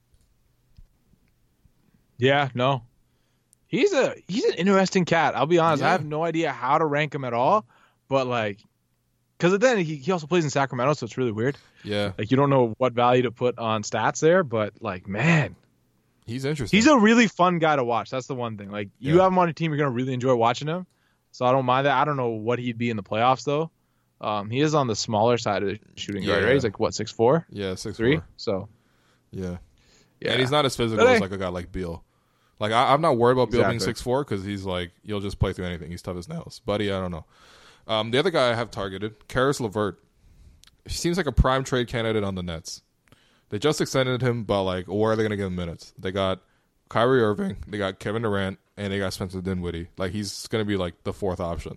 Yeah, no. He's an interesting cat. I'll be honest. Yeah. I have no idea how to rank him at all, but like, because then he also plays in Sacramento, so it's really weird. Yeah, like you don't know what value to put on stats there, but like, man, he's interesting. He's a really fun guy to watch. That's the one thing. Like you have him on your team, you're gonna really enjoy watching him. So I don't mind that. I don't know what he'd be in the playoffs though. He is on the smaller side of the shooting guard, right? He's like what, 6'4"? Yeah, 6'3". So yeah, and he's not as physical as like a guy like Beal. Like, I'm not worried about Beal being 6'4", because he's like, you'll just play through anything. He's tough as nails. Buddy, I don't know. The other guy I have targeted, Caris LeVert. He seems like a prime trade candidate on the Nets. They just extended him, but like, where are they going to give him minutes? They got Kyrie Irving, they got Kevin Durant, and they got Spencer Dinwiddie. Like, he's going to be like the fourth option.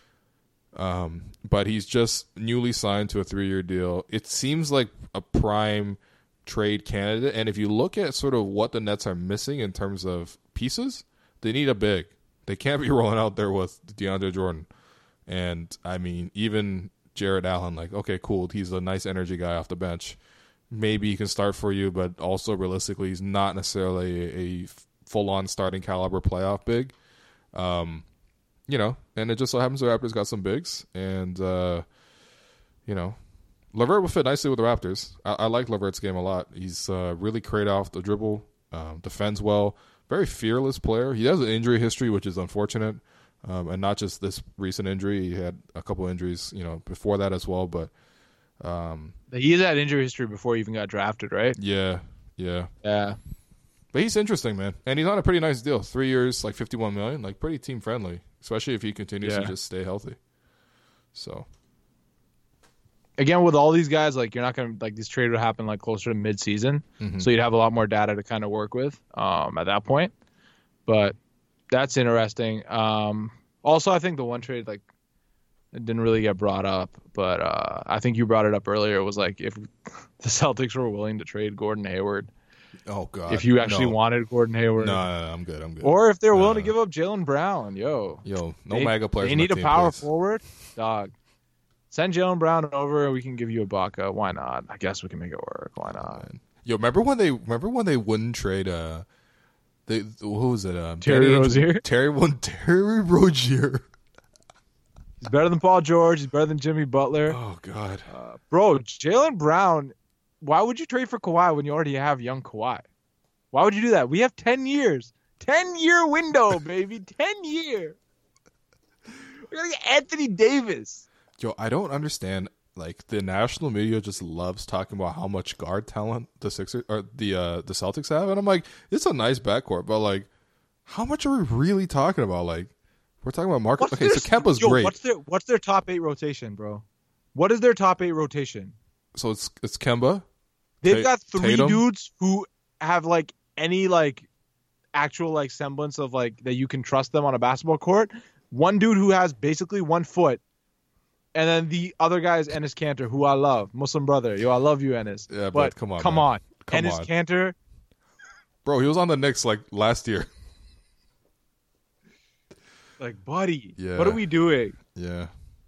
But he's just newly signed to a 3-year deal. It seems like a prime trade candidate, and if you look at sort of what the Nets are missing in terms of pieces, they need a big. They can't be rolling out there with DeAndre Jordan, and I mean even Jared Allen. Like, okay, cool, he's a nice energy guy off the bench. Maybe he can start for you, but also realistically, he's not necessarily a full-on starting caliber playoff big. And it just so happens the Raptors got some bigs, and LeVert will fit nicely with the Raptors. I like LeVert's game a lot. He's really creative off the dribble, defends well, very fearless player. He has an injury history, which is unfortunate, and not just this recent injury. He had a couple injuries, before that as well. But he's had injury history before he even got drafted, right? Yeah. But he's interesting, man, and he's on a pretty nice deal. 3 years, like $51 million, like pretty team friendly, especially if he continues to just stay healthy. So. Again, with all these guys, like you're not gonna like this trade would happen like closer to mid-season, so you'd have a lot more data to kind of work with at that point. But that's interesting. Also, I think the one trade like it didn't really get brought up, but I think you brought it up earlier. It was like if the Celtics were willing to trade Gordon Hayward. Oh God! If you actually wanted Gordon Hayward, no, I'm good. Or if they're willing to give up Jaylen Brown, no mega players. They need a power forward, dog. Send Jaylen Brown over, and we can give you Ibaka. Why not? I guess we can make it work. Why not? Yo, remember when they wouldn't trade? Who was it? Terry Rozier. Terry Rozier. He's better than Paul George. He's better than Jimmy Butler. Oh God, bro, Jaylen Brown. Why would you trade for Kawhi when you already have young Kawhi? Why would you do that? We have 10 years. 10-year window, baby. 10 year. We're going to get Anthony Davis. Yo, I don't understand. Like, the national media just loves talking about how much guard talent the Sixers or the Celtics have. And I'm like, it's a nice backcourt. But, like, how much are we really talking about? Like, we're talking about Marcus. Okay, so Kemba's great. What's their top 8 rotation, bro? What is their top 8 rotation? So it's Kemba. They've got 3 Tatum. dudes who have like any like actual like semblance of like that you can trust them on a basketball court. One dude who has basically 1 foot And then the other guy is Enes Kanter, who I love. Muslim brother. Yo, I love you, Enes. Yeah, but come on. Enes Kanter. Bro, he was on the Knicks like last year. Like, buddy, what are we doing? Yeah.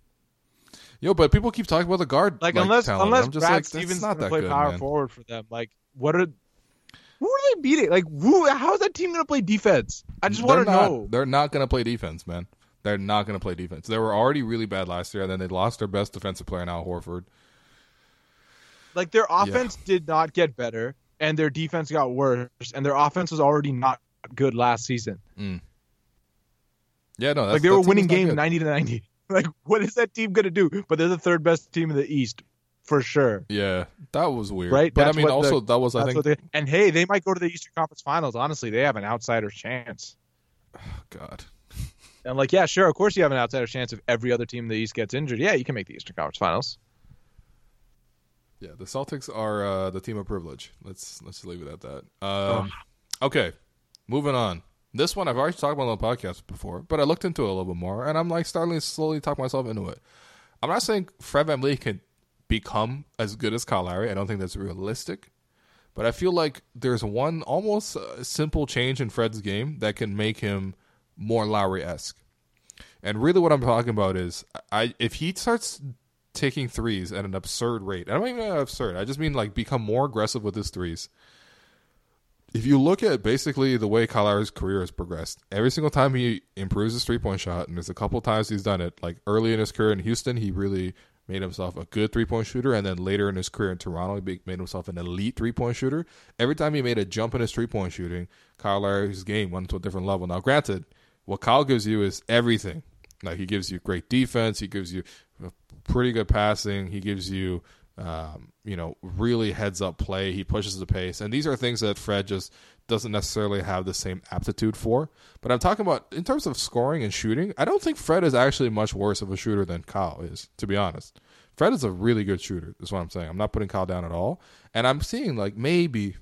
Yo, but people keep talking about the guard. Like unless I'm just Brad like, Stevens not that play good, power man. forward for them, like who are they beating? Like how is that team gonna play defense? I just want to know. They're not gonna play defense, man. They're not gonna play defense. They were already really bad last year, and then they lost their best defensive player now, Horford. Like their offense did not get better, and their defense got worse, and their offense was already not good last season. Yeah, no, like they were winning games 90-90. Like, what is that team gonna do? But they're the third best team in the East, for sure. Yeah, that was weird, right? But That's I mean, also that was I think. And hey, they might go to the Eastern Conference Finals. Honestly, they have an outsider's chance. Oh, God. And like, yeah, sure, of course you have an outsider's chance if every other team in the East gets injured. Yeah, you can make the Eastern Conference Finals. Yeah, the Celtics are the team of privilege. Let's leave it at that. Okay, moving on. This one I've already talked about on the podcast before, but I looked into it a little bit more, and I'm like starting to slowly talk myself into it. I'm not saying Fred VanVleet can become as good as Kyle Lowry. I don't think that's realistic. But I feel like there's one almost simple change in Fred's game that can make him more Lowry-esque. And really what I'm talking about is if he starts taking threes at an absurd rate, I don't even mean absurd, I just mean like become more aggressive with his threes. If you look at basically the way Kyle Lowry's career has progressed, every single time he improves his three-point shot, and there's a couple times he's done it, like early in his career in Houston, he really made himself a good three-point shooter, and then later in his career in Toronto, he made himself an elite three-point shooter. Every time he made a jump in his three-point shooting, Kyle Lowry's game went to a different level. Now, granted, what Kyle gives you is everything. Like, he gives you great defense, he gives you pretty good passing, he gives you really heads-up play, he pushes the pace, and these are things that Fred just doesn't necessarily have the same aptitude for. But I'm talking about, in terms of scoring and shooting, I don't think Fred is actually much worse of a shooter than Kyle is, to be honest. Fred is a really good shooter, is what I'm saying. I'm not putting Kyle down at all. And I'm seeing, like, maybe,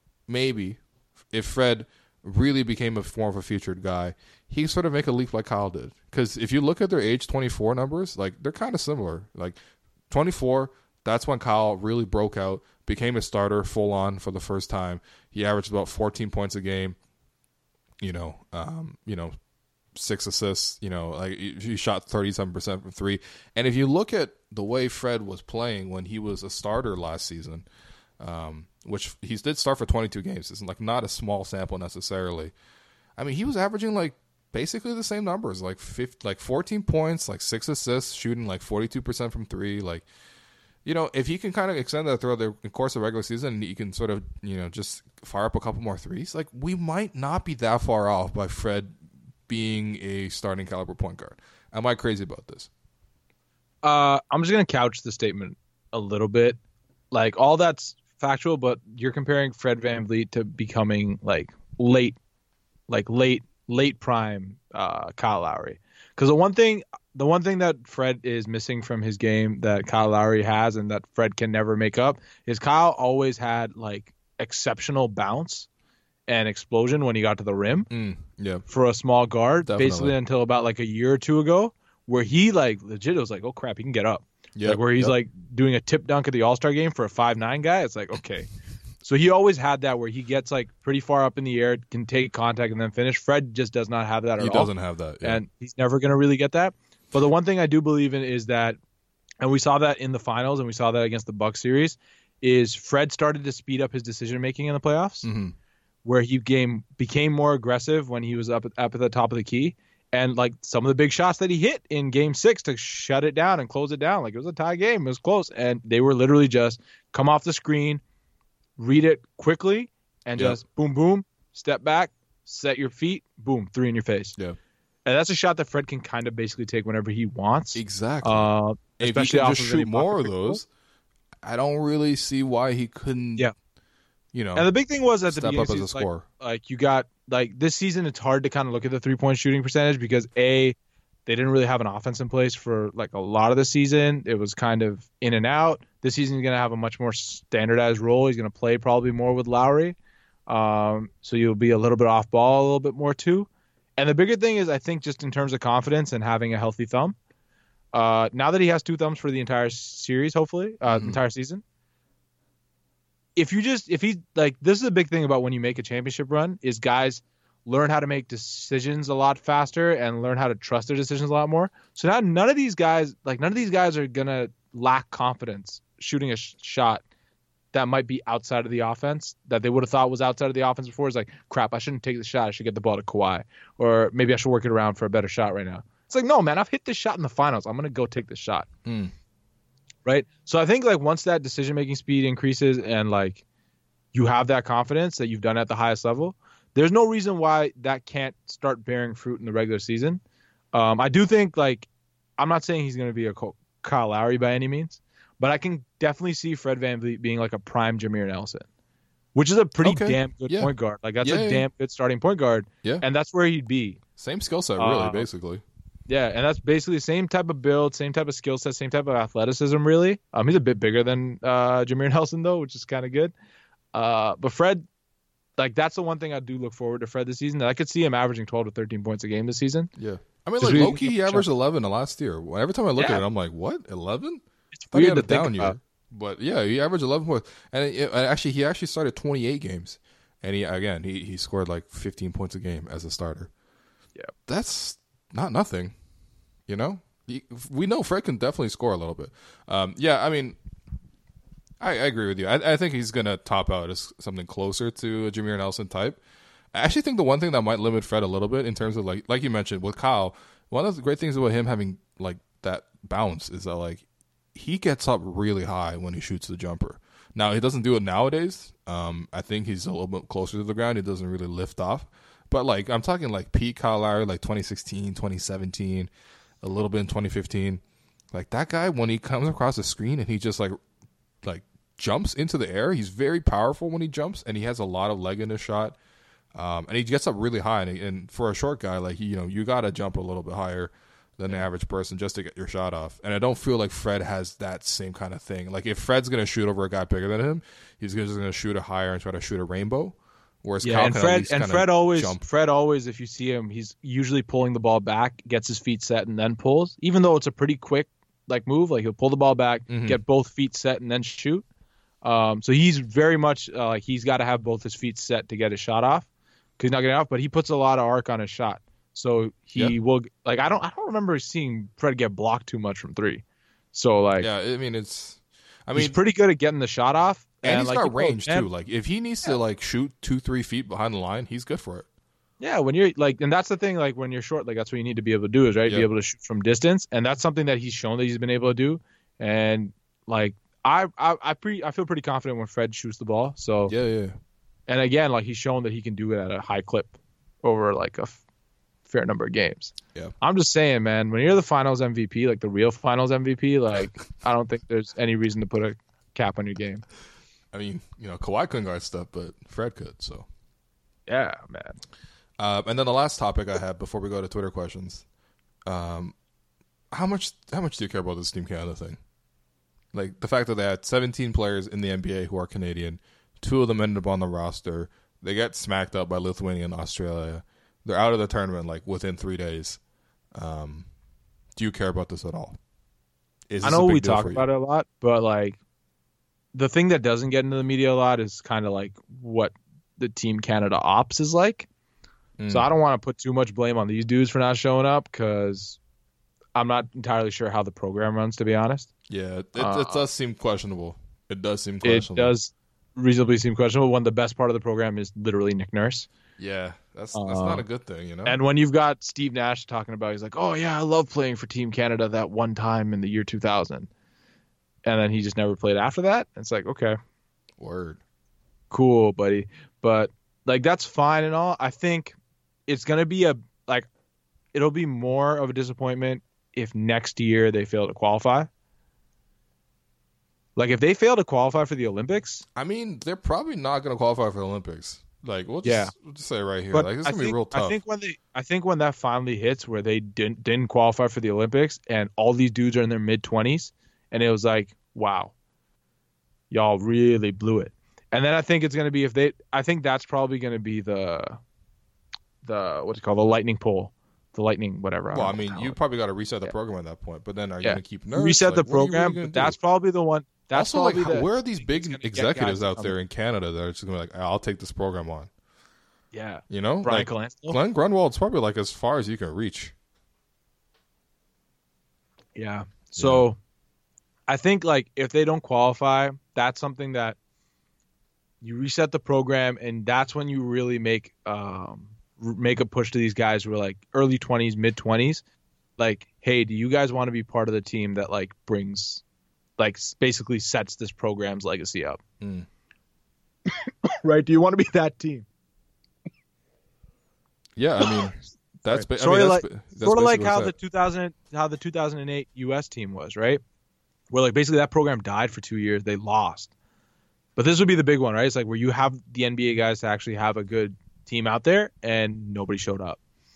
if Fred really became more of a featured guy, he sort of make a leap like Kyle did. Because if you look at their age 24 numbers, like, they're kind of similar. Like, 24, that's when Kyle really broke out, became a starter full on for the first time. He averaged about 14 points a game, 6 assists, like he shot 37% from three. And if you look at the way Fred was playing when he was a starter last season, which he did start for 22 games, it's like not a small sample necessarily. I mean, he was averaging like basically the same numbers, like 14 points, like 6 assists, shooting like 42% from three, like. If you can kind of extend that throughout the course of regular season, and you can sort of, just fire up a couple more threes, like, we might not be that far off by Fred being a starting caliber point guard. Am I crazy about this? I'm just going to couch the statement a little bit. Like, all that's factual, but you're comparing Fred VanVleet to becoming, like, late prime Kyle Lowry. Because the one thing that Fred is missing from his game that Kyle Lowry has and that Fred can never make up is Kyle always had like exceptional bounce and explosion when he got to the rim for a small guard, definitely. Basically until about like a year or two ago, where he like legit was like, oh crap, he can get up. Like where he's like doing a tip dunk at the All-Star game for a 5'9" guy. It's like, okay. So he always had that where he gets like pretty far up in the air, can take contact and then finish. Fred just does not have that at all. He doesn't have that. Yeah. And he's never going to really get that. But the one thing I do believe in is that, and we saw that in the finals and we saw that against the Bucks series, is Fred started to speed up his decision-making in the playoffs, where he became more aggressive when he was up at the top of the key. And like some of the big shots that he hit in Game 6 to shut it down and close it down, like it was a tie game, it was close. And they were literally just come off the screen, read it quickly, and just boom, boom, step back, set your feet, boom, three in your face. Yeah. And that's a shot that Fred can kind of basically take whenever he wants. Exactly. If he can just shoot more of those, I don't really see why he couldn't. Yeah. And the big thing was at the beginning, step up as a scorer. Like you got like this season, it's hard to kind of look at the 3-point shooting percentage because they didn't really have an offense in place for like a lot of the season. It was kind of in and out. This season he's going to have a much more standardized role. He's going to play probably more with Lowry. So you'll be a little bit off ball a little bit more too. And the bigger thing is, I think, just in terms of confidence and having a healthy thumb, now that he has 2 thumbs for the entire series, hopefully, the entire season. If he's like, this is a big thing about when you make a championship run is guys learn how to make decisions a lot faster and learn how to trust their decisions a lot more. So now none of these guys are going to lack confidence shooting a shot that might be outside of the offense that they would have thought was outside of the offense before. It's like, crap, I shouldn't take the shot. I should get the ball to Kawhi, or maybe I should work it around for a better shot right now. It's like, no, man, I've hit this shot in the finals. I'm going to go take this shot. Right. So I think like once that decision-making speed increases and like you have that confidence that you've done at the highest level, there's no reason why that can't start bearing fruit in the regular season. I do think, like, I'm not saying he's going to be a Kyle Lowry by any means, but I can definitely see Fred VanVleet being like a prime Jameer Nelson, which is a pretty damn good point guard. Like, that's a damn good starting point guard. Yeah. And that's where he'd be. Same skill set, really, basically. Yeah, and that's basically the same type of build, same type of skill set, same type of athleticism, really. He's a bit bigger than Jameer Nelson, though, which is kind of good. But Fred, like, that's the one thing I do look forward to Fred this season. That I could see him averaging 12 to 13 points a game this season. Yeah. I mean, like, low-key, he averaged 11 last year. Every time I look at it, I'm like, what? 11? It's weird to think about. Year. But, yeah, he averaged 11 points. And he actually started 28 games. And he scored, like, 15 points a game as a starter. Yeah. That's not nothing. You know, we know Fred can definitely score a little bit. I mean, I agree with you. I think he's going to top out as something closer to a Jameer Nelson type. I actually think the one thing that might limit Fred a little bit in terms of like you mentioned with Kyle, one of the great things about him having like that bounce is that like he gets up really high when he shoots the jumper. Now he doesn't do it nowadays. I think he's a little bit closer to the ground. He doesn't really lift off. But like I'm talking like peak Kyle Lowry, like 2016, 2017. A little bit in 2015. Like that guy, when he comes across the screen and he just like jumps into the air, he's very powerful when he jumps, and he has a lot of leg in his shot. And he gets up really high. And for a short guy, like you got to jump a little bit higher than the average person just to get your shot off. And I don't feel like Fred has that same kind of thing. Like if Fred's going to shoot over a guy bigger than him, he's just going to shoot it higher and try to shoot a rainbow. Whereas Kyle Fred always, if you see him, he's usually pulling the ball back, gets his feet set, and then pulls. Even though it's a pretty quick like move, like he'll pull the ball back, get both feet set, and then shoot. So he's very much like he's got to have both his feet set to get his shot off because he's not getting off. But he puts a lot of arc on his shot, so he will. Like I don't remember seeing Fred get blocked too much from 3. So like he's pretty good at getting the shot off. And he's got range too. Like if he needs to like shoot 2-3 feet behind the line, he's good for it. Yeah, when you're like, and that's the thing. Like when you're short, like that's what you need to be able to do is right, be able to shoot from distance, and that's something that he's shown that he's been able to do. And like I feel pretty confident when Fred shoots the ball. So yeah. And again, like he's shown that he can do it at a high clip over like a fair number of games. Yeah, I'm just saying, man. When you're the Finals MVP, like the real Finals MVP, like I don't think there's any reason to put a cap on your game. I mean, Kawhi couldn't guard stuff, but Fred could. So, yeah, man. And then the last topic I have before we go to Twitter questions, how much do you care about this Team Canada thing? Like the fact that they had 17 players in the NBA who are Canadian, 2 of them ended up on the roster. They get smacked up by Lithuania and Australia. They're out of the tournament like within 3 days. Do you care about this at all? I know we talk about it a lot, but like. The thing that doesn't get into the media a lot is kind of like what the Team Canada ops is like. So I don't want to put too much blame on these dudes for not showing up because I'm not entirely sure how the program runs, to be honest. Yeah, it does seem questionable. It does reasonably seem questionable when the best part of the program is literally Nick Nurse. Yeah, that's not a good thing, And when you've got Steve Nash talking about, he's like, oh, yeah, I love playing for Team Canada that one time in the year 2000. And then he just never played after that. It's like, okay. Word. Cool, buddy. But, like, that's fine and all. I think it's going to be it'll be more of a disappointment if next year they fail to qualify. Like, if they fail to qualify for the Olympics. I mean, they're probably not going to qualify for the Olympics. Like, we'll just say it right here. But like, it's going to be real tough. I think when that finally hits where they didn't qualify for the Olympics and all these dudes are in their mid-20s, and it was like, wow, y'all really blew it. And then I think it's going to be I think that's probably going to be the lightning pole the Lightning, whatever. Well, I mean, you probably got to reset the program at that point. But then are you going to keep Nurse? Reset like, the program, but that's probably the one. That's also, probably where are these big executives out there in Canada that are just going to be like, I'll take this program on? Yeah. You know? Brian like, Colangelo? Glenn Grunwald's probably like as far as you can reach. Yeah. So I think like if they don't qualify, that's something that you reset the program, and that's when you really make a push to these guys who are like early 20s, mid 20s. Like, hey, do you guys want to be part of the team that like brings, like basically sets this program's legacy up? Right? Do you want to be that team? Yeah, I mean, that's sort of like how the 2008 U.S. team was, right? Where like basically that program died for 2 years, they lost. But this would be the big one, right? It's like where you have the NBA guys to actually have a good team out there, and nobody showed up.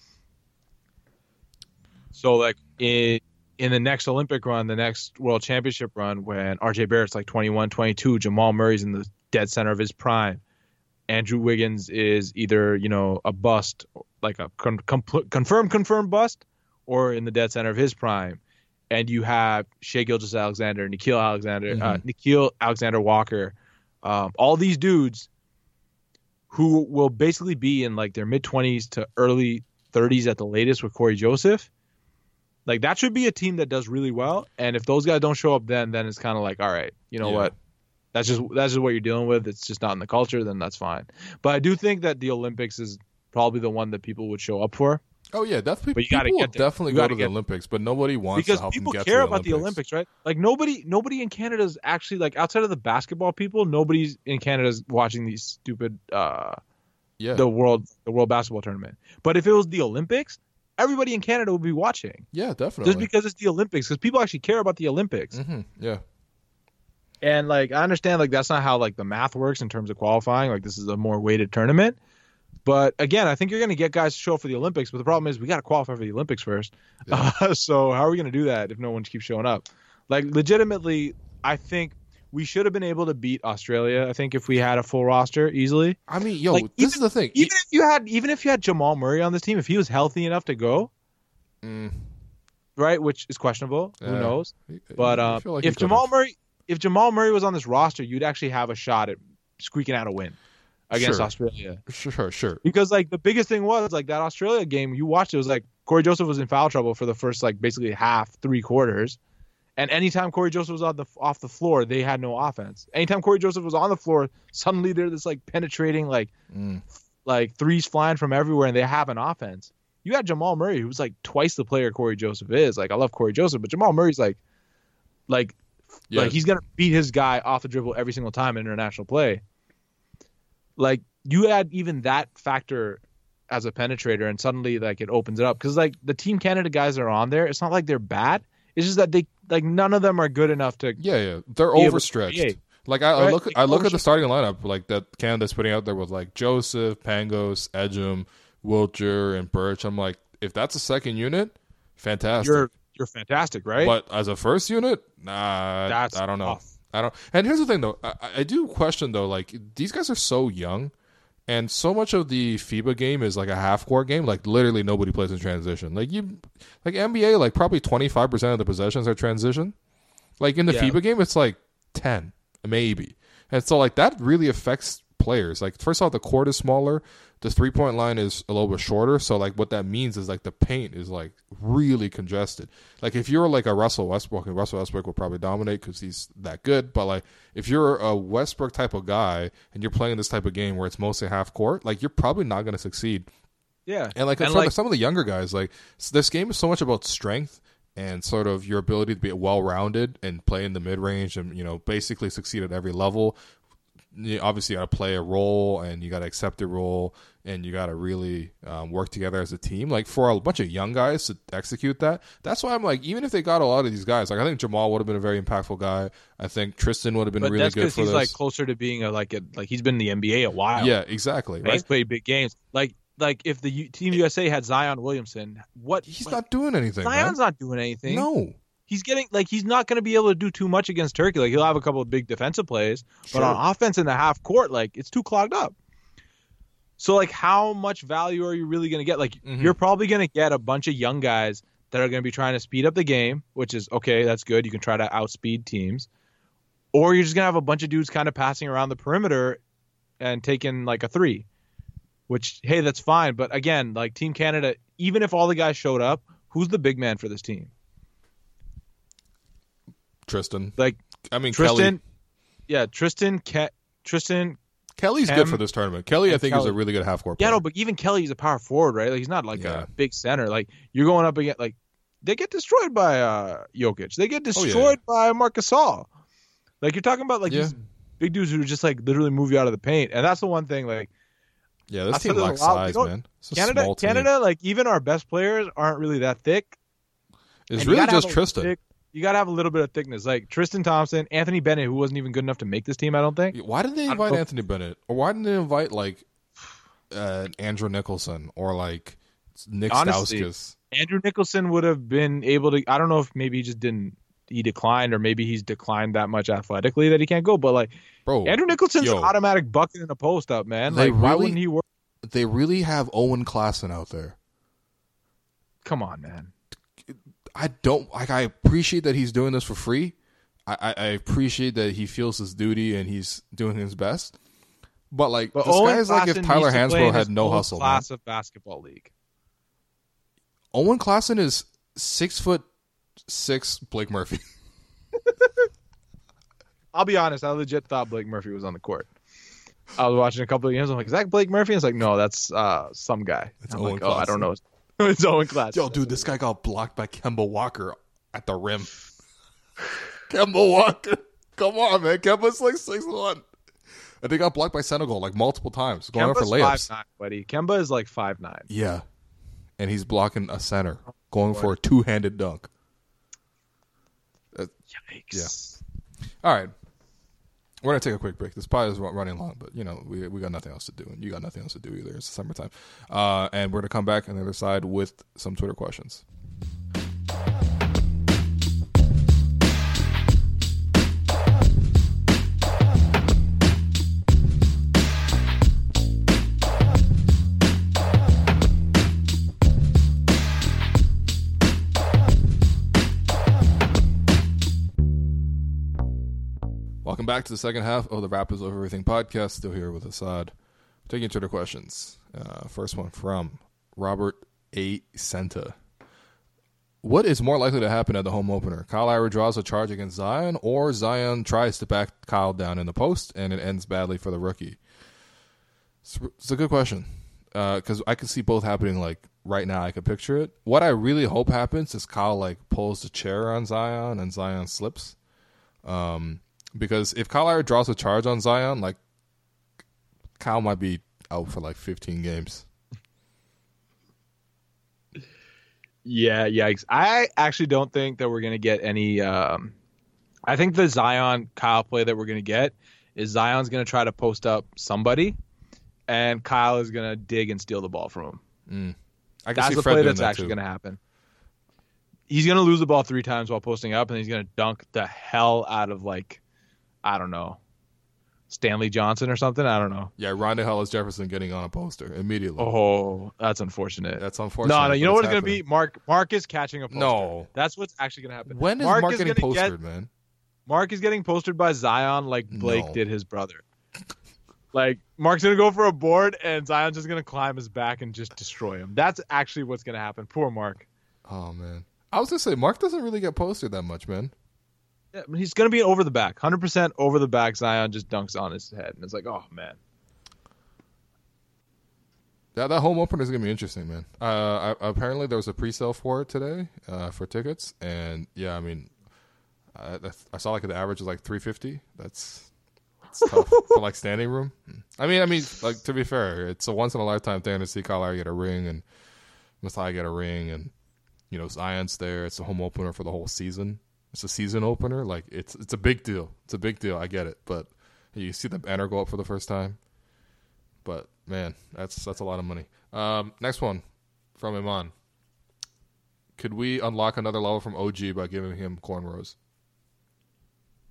So like in the next Olympic run, the next World Championship run, when RJ Barrett's like 21, 22, Jamal Murray's in the dead center of his prime, Andrew Wiggins is either, you know, a bust, like a confirmed bust, or in the dead center of his prime. And you have Shai Gilgeous-Alexander, Nickeil Alexander-Walker, all these dudes who will basically be in like their mid-20s to early 30s at the latest with Corey Joseph. Like that should be a team that does really well. And if those guys don't show up then it's kind of like, all right, you know what? That's just what you're dealing with. It's just not in the culture, then that's fine. But I do think that the Olympics is probably the one that people would show up for. Oh yeah, definitely. People will definitely go to the Olympics, but nobody wants to help them get to the Olympics. Because people care about the Olympics, right? Like nobody in Canada is actually like outside of the basketball people. Nobody's in Canada is watching these stupid the world basketball tournament. But if it was the Olympics, everybody in Canada would be watching. Yeah, definitely. Just because it's the Olympics, because people actually care about the Olympics. Mm-hmm. Yeah. And like I understand like that's not how like the math works in terms of qualifying. Like this is a more weighted tournament. But again, I think you're going to get guys to show up for the Olympics. But the problem is we got to qualify for the Olympics first. Yeah. So how are we going to do that if no one keeps showing up? Like legitimately, I think we should have been able to beat Australia. I think if we had a full roster easily. I mean, this is the thing. Even if you had Jamal Murray on this team, if he was healthy enough to go, right, which is questionable. Who knows? But like if Jamal Murray was on this roster, you'd actually have a shot at squeaking out a win against Australia. Sure. Because like the biggest thing was like that Australia game you watched, it was like Corey Joseph was in foul trouble for the first like basically half, 3 quarters. And anytime Corey Joseph was off the floor, they had no offense. Anytime Corey Joseph was on the floor, suddenly they're this like penetrating like threes flying from everywhere, and they have an offense. You had Jamal Murray, who's like twice the player Corey Joseph is. Like I love Corey Joseph, but Jamal Murray's like he's gonna beat his guy off the dribble every single time in international play. Like you add even that factor as a penetrator, and suddenly like it opens it up, because like the Team Canada guys that are on there, it's not like they're bad. It's just that they like none of them are good enough to. Yeah, they're overstretched. Like I look at the starting lineup like that Canada's putting out there with like Joseph, Pangos, Edgem, Wiltjer, and Birch. I'm like, if that's a second unit, fantastic. You're fantastic, right? But as a first unit, I don't know. And here's the thing, though. I do question, though, like, these guys are so young, and so much of the FIBA game is, like, a half-court game. Like, literally nobody plays in transition. Like, NBA, like, probably 25% of the possessions are transition. Like, in the FIBA game, it's, like, 10, maybe. And so, like, that really affects players. Like, first off, the court is smaller. The three-point line is a little bit shorter, so like what that means is like the paint is like really congested. Like if you're like a Russell Westbrook, and Russell Westbrook will probably dominate because he's that good, but like if you're a Westbrook type of guy and you're playing this type of game where it's mostly half court, like you're probably not going to succeed. Yeah, and like for some of the younger guys, like this game is so much about strength and sort of your ability to be well-rounded and play in the mid-range and, you know, basically succeed at every level. You obviously got to play a role, and you got to accept the role, and you got to really work together as a team. Like for a bunch of young guys to execute that, that's why I'm like, even if they got a lot of these guys, like I think Jamal would have been a very impactful guy. I think Tristan would have been really good for this. But that's because he's like closer to being like he's been in the NBA a while. Yeah, exactly. Right? He's played big games. Like if the Team USA had Zion Williamson, he's not doing anything. Zion's not doing anything. No. He's he's not going to be able to do too much against Turkey. Like he'll have a couple of big defensive plays, but on offense in the half court, like it's too clogged up. So, like, how much value are you really going to get? Like, you're probably going to get a bunch of young guys that are going to be trying to speed up the game, which is, okay, that's good. You can try to outspeed teams. Or you're just going to have a bunch of dudes kind of passing around the perimeter and taking, like, a three. Which, hey, that's fine. But, again, like, Team Canada, even if all the guys showed up, who's the big man for this team? Tristan. Like, I mean, Tristan. Kelly. Yeah, Tristan. Kelly's good for this tournament. Kelly, I think, is a really good half-court player. Yeah, no, but even Kelly's a power forward, right? Like, he's not like a big center. Like, you're going up against, like, they get destroyed by Jokic. They get destroyed by Marc Gasol. Like, you're talking about, like, these big dudes who just, like, literally move you out of the paint. And that's the one thing, like, yeah, this team lacks size, man. Canada, like, even our best players aren't really that thick. It's really just Tristan. You got to have a little bit of thickness. Like Tristan Thompson, Anthony Bennett, who wasn't even good enough to make this team, I don't think. Why didn't they invite Anthony Bennett? Or why didn't they invite, like, Andrew Nicholson or, like, Nick Stauskas? Andrew Nicholson would have been able to – I don't know if maybe he declined or maybe he's declined that much athletically that he can't go. But, like, bro, Andrew Nicholson's an automatic bucket in a post-up, man. Like, why wouldn't he work? They really have Owen Klassen out there. Come on, man. I appreciate that he's doing this for free. I appreciate that he feels his duty and he's doing his best. But this guy's like if Tyler Hansbrough had no hustle. Class of basketball league. Owen Klassen is 6'6" Blake Murphy. I'll be honest, I legit thought Blake Murphy was on the court. I was watching a couple of games. I'm like, is that Blake Murphy? And it's like, no, that's some guy. I'm like, I don't know. It's Owen Klassen. Yo, dude, this guy got blocked by Kemba Walker at the rim. Kemba Walker. Come on, man. Kemba's like 6'1". And they got blocked by Senegal like multiple times. Going out for layups. 5'9", buddy. Kemba is like 5'9". Yeah. And he's blocking a center. Going for a two-handed dunk. Yikes. Yeah. All right. We're going to take a quick break. This probably is running long, but, we got nothing else to do. And you got nothing else to do either. It's summertime. And we're going to come back on the other side with some Twitter questions. Welcome back to the second half of the Raptors Over Everything podcast. Still here with Assad. Taking Twitter questions. First one from Robert A. Senta. What is more likely to happen at the home opener? Kyle Lowry draws a charge against Zion, or Zion tries to back Kyle down in the post and it ends badly for the rookie? It's a good question because I can see both happening like right now. I can picture it. What I really hope happens is Kyle like pulls the chair on Zion and Zion slips. Because if Kyle Lowry draws a charge on Zion, like Kyle might be out for like 15 games. Yeah, yikes. I actually don't think that we're going to get any I think the Zion Kyle play that we're going to get is Zion's going to try to post up somebody and Kyle is going to dig and steal the ball from him. That's the play that's actually going to happen. He's going to lose the ball 3 times while posting up and he's going to dunk the hell out of like I don't know, Stanley Johnson or something. I don't know. Yeah, Rondae Hollis-Jefferson getting on a poster immediately. Oh, that's unfortunate. That's unfortunate. No, you know what it's going to be? Mark is catching a poster. No. That's what's actually going to happen. When is Mark getting postered, man? Mark is getting postered by Zion like Blake did his brother. Like, Mark's going to go for a board and Zion's just going to climb his back and just destroy him. That's actually what's going to happen. Poor Mark. Oh, man. I was going to say, Mark doesn't really get posted that much, man. Yeah, he's going to be over the back. 100% over the back. Zion just dunks on his head. And it's like, oh, man. Yeah, that home opener is going to be interesting, man. Apparently, there was a pre-sale for it today for tickets. And, yeah, I mean, I saw like the average is like $350. That's tough for like standing room. I mean, like to be fair, it's a once-in-a-lifetime thing to see Kyle Lowry get a ring and Masai get a ring. And, Zion's there. It's a home opener for the whole season. It's a season opener. Like it's a big deal. It's a big deal. I get it, but you see the banner go up for the first time. But man, that's a lot of money. Next one from Iman. Could we unlock another level from OG by giving him cornrows?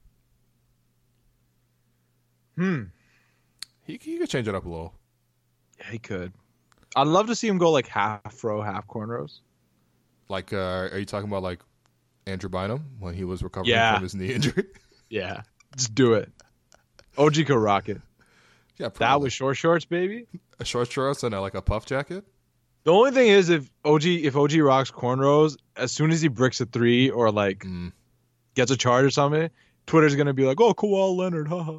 He could change it up a little. Yeah, he could. I'd love to see him go like half row, half cornrows. Like, are you talking about like Andrew Bynum when he was recovering from his knee injury? Yeah, just do it. OG could rock it. Yeah, probably. That was short shorts, baby. A short shorts and like a puff jacket. The only thing is, if OG rocks cornrows, as soon as he bricks a three or like gets a charge or something, Twitter's gonna be like, "Oh, Kawhi Leonard, haha."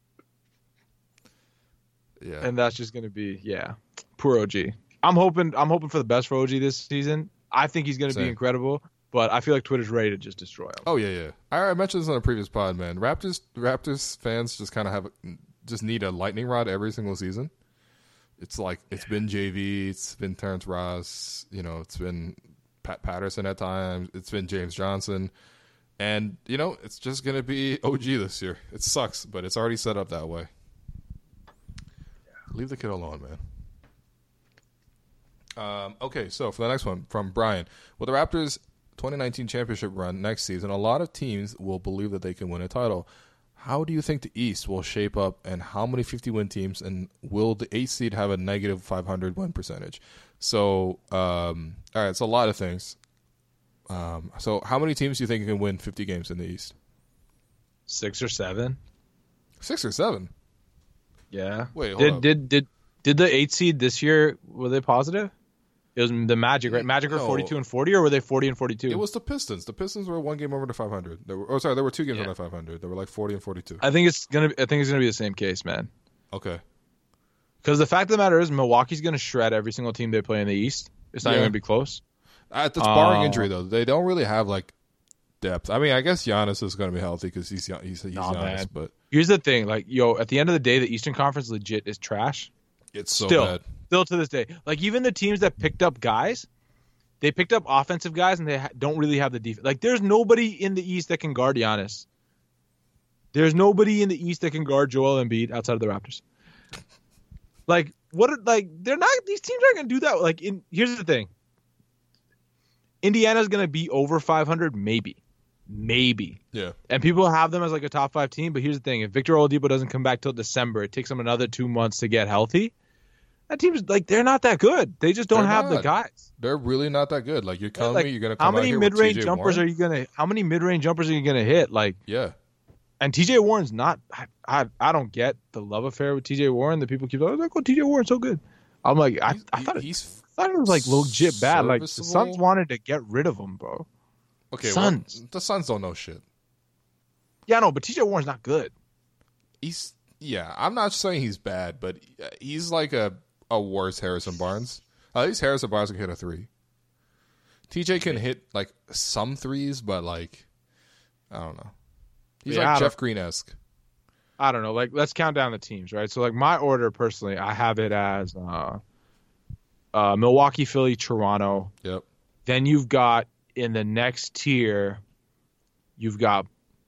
Yeah, and that's just gonna be poor OG. I'm hoping for the best for OG this season. I think he's gonna be incredible, but I feel like Twitter's ready to just destroy him. Oh yeah. I mentioned this on a previous pod, man. Raptors fans just kind of need a lightning rod every single season. It's like it's been JV, it's been Terrence Ross, it's been Pat Patterson at times, it's been James Johnson, and it's just gonna be OG this year. It sucks, but it's already set up that way. Leave the kid alone, man. Okay, so for the next one from Brian, with the Raptors' 2019 championship run next season, a lot of teams will believe that they can win a title. How do you think the East will shape up, and how many 50-win teams, and will the 8th seed have a negative 500 win percentage? So, all right, it's a lot of things. So how many teams do you think can win 50 games in the East? 6 or 7. 6 or 7? Yeah. Wait, hold up. Did the 8th seed this year, were they positive? It was the Magic, right? Magic were 42 and 40, or were they 40 and 42? It was the Pistons. The Pistons were one game over the 500. There were 2 games over 500. They were like 40 and 42. I think it's gonna be the same case, man. Okay. Because the fact of the matter is, Milwaukee's gonna shred every single team they play in the East. It's not even gonna be close. That's barring injury, though. They don't really have like depth. I mean, I guess Giannis is gonna be healthy because he's Giannis. Man. But here's the thing, like, at the end of the day, the Eastern Conference legit is trash. It's so bad. Still to this day. Like, even the teams that picked up guys, they picked up offensive guys, and they don't really have the defense. Like, there's nobody in the East that can guard Giannis. There's nobody in the East that can guard Joel Embiid outside of the Raptors. Like, they're not, these teams aren't going to do that. Like, here's the thing. Indiana's going to be over 500, maybe. Yeah. And people have them as like a top 5 team, but here's the thing. If Victor Oladipo doesn't come back till December, it takes them another 2 months to get healthy. That team's like, they're not that good. They just don't have the guys. They're really not that good. Like, you're telling me you're going to come how many out here mid-range with jumpers Warren? are you going to how many mid-range jumpers are you going to hit? Like, yeah. And TJ Warren's not I don't get the love affair with TJ Warren that people keep like, oh, TJ Warren's so good. I'm like, I thought it was like legit bad. Like, the Suns wanted to get rid of him, bro. Okay, Suns. Well, the Suns don't know shit. Yeah, no, but TJ Warren's not good. I'm not saying he's bad, but he's like a worse Harrison Barnes. At least Harrison Barnes can hit a 3. TJ can hit like some threes, but like, I don't know. He's like Jeff Green-esque. I don't know. Like, let's count down the teams, right? So, like, my order personally, I have it as Milwaukee, Philly, Toronto. Yep. Then you've got in the next tier, you've got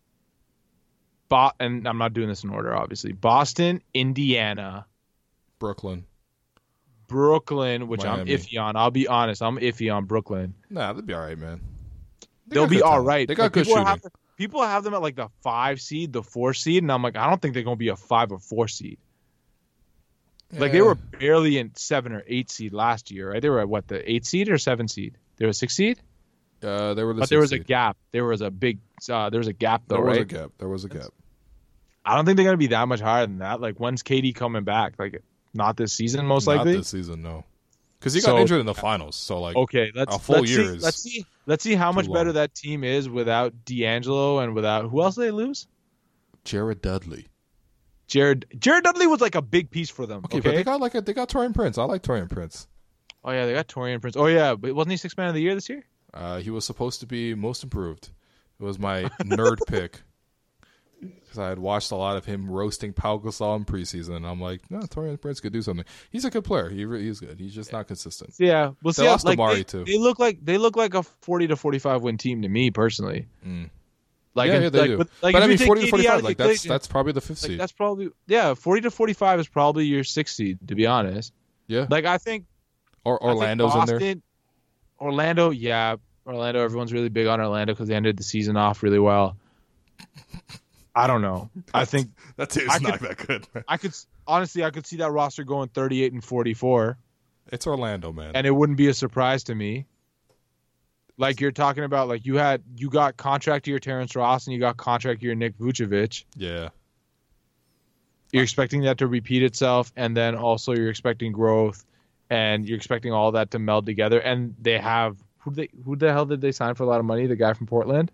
and I'm not doing this in order, obviously. Boston, Indiana, Brooklyn, which Miami. I'm iffy on. I'll be honest, I'm iffy on Brooklyn. Nah, they'll be all right, man. They'll be all right. They got good shooting. People have them at like the 5 seed, the 4 seed, and I'm like, I don't think they're going to be a 5 or 4 seed. Yeah. Like, they were barely in 7 or 8 seed last year, right? They were at what, the 8 seed or 7 seed? They were a 6 seed? They were the But there was a gap. There was a gap, though, right? There was a gap. I don't think they're going to be that much higher than that. Like, when's KD coming back? Like, not this season, most likely? Not this season, no. Because he got injured in the finals, so like, okay, a full year is. Let's see how much better that team is without D'Angelo and without who else did they lose? Jared Dudley. Jared Dudley was like a big piece for them. Okay, but they got Taurean Prince. I like Taurean Prince. Oh yeah, they got Taurean Prince. Oh yeah, but wasn't he 6th man of the year this year? He was supposed to be most improved. It was my nerd pick. Because I had watched a lot of him roasting Pau Gasol in preseason, and I'm like, no, Taurean Prince could do something. He's a good player. He's good. He's just not consistent. Yeah, we'll see. They lost Amari too. They look like a 40 to 45 win team to me personally. Like, yeah, they do. But I mean, 40 to 45, like that's probably the 5th seed. That's probably 40 to 45 is probably your 6th seed, to be honest. Yeah. Like, I think. Or Orlando's Boston, in there. Orlando, yeah. Orlando, everyone's really big on Orlando because they ended the season off really well. I don't know. I think that team's not that good. honestly, I could see that roster going 38-44. It's Orlando, man. And it wouldn't be a surprise to me. Like you're talking about, like you got contract year Terrence Ross and you got contract year Nick Vucevic. Yeah. You're expecting that to repeat itself, and then also you're expecting growth, and you're expecting all that to meld together. And they have who the hell did they sign for a lot of money? The guy from Portland.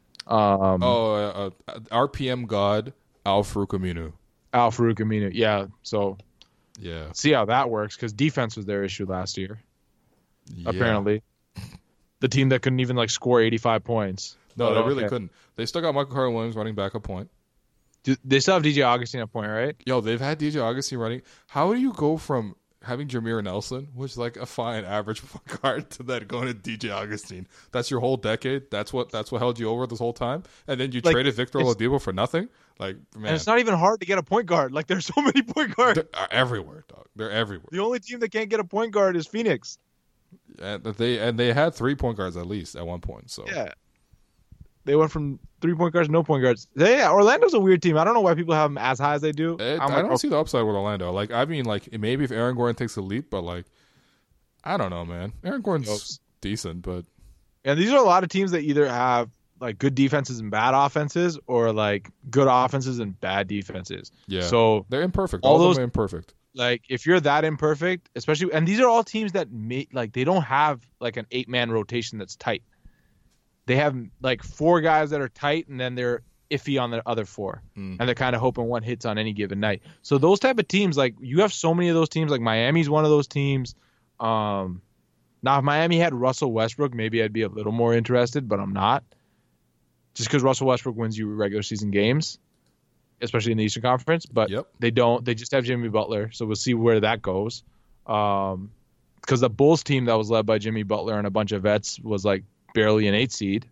RPM god Al-Farouq Aminu. Al-Farouq Aminu, yeah. So yeah, see how that works, because defense was their issue last year. Yeah. Apparently, the team that couldn't even like score 85 points. No, they really couldn't. They still got Michael Carter-Williams running back at point. They still have DJ Augustine at point, right? Yo, they've had DJ Augustine running. How do you go from having Jameer Nelson, which is like a fine average point guard, to then going to DJ Augustine? That's your whole decade. That's what held you over this whole time. And then you traded Victor Oladipo for nothing. Like, man, and it's not even hard to get a point guard. Like, there's so many point guards. They're everywhere, dog. They're everywhere. The only team that can't get a point guard is Phoenix. And they had 3 point guards at least at one point. So yeah, they went from 3 point guards to no point guards. Yeah, Orlando's a weird team. I don't know why people have them as high as they do. I don't see the upside with Orlando. Like, I mean, like maybe if Aaron Gordon takes a leap, but like, I don't know, man. Aaron Gordon's decent, but and these are a lot of teams that either have like good defenses and bad offenses, or like good offenses and bad defenses. Yeah, so they're imperfect. All those are imperfect. Like, if you're that imperfect, especially, and these are all teams that they don't have like an 8-man rotation that's tight. They have like 4 guys that are tight, and then they're iffy on the other 4, and they're kind of hoping one hits on any given night. So those type of teams, like you have so many of those teams. Like Miami's one of those teams. Now, if Miami had Russell Westbrook, maybe I'd be a little more interested, but I'm not. Just because Russell Westbrook wins you regular season games, especially in the Eastern Conference, but they don't. They just have Jimmy Butler, so we'll see where that goes. Because the Bulls team that was led by Jimmy Butler and a bunch of vets was like barely an 8 seed.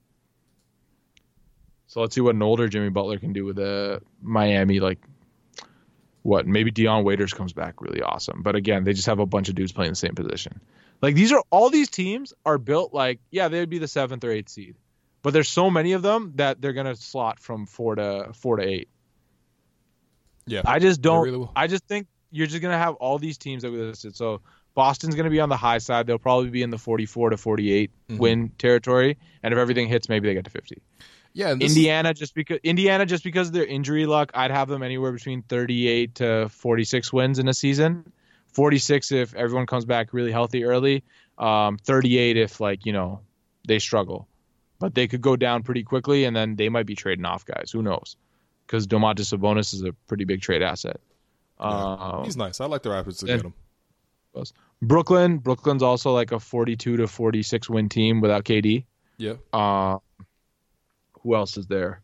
So let's see what an older Jimmy Butler can do with a Miami. Like, what? Maybe Dion Waiters comes back really awesome. But again, they just have a bunch of dudes playing the same position. Like, all these teams are built like, yeah, they would be the 7th or 8th seed. But there's so many of them that they're going to slot from 4 to 8. Yeah, I just think you're just going to have all these teams that we listed. So Boston's going to be on the high side. They'll probably be in the 44 to 48 win territory. And if everything hits, maybe they get to 50. Yeah, Indiana just because of their injury luck, I'd have them anywhere between 38 to 46 wins in a season. 46 if everyone comes back really healthy early. 38 if they struggle. But they could go down pretty quickly, and then they might be trading off guys. Who knows? Because Domantas Sabonis is a pretty big trade asset. Yeah, he's nice. I like the Raptors to get him. Brooklyn's also like a 42 to 46 win team without KD. Yeah. Who else is there?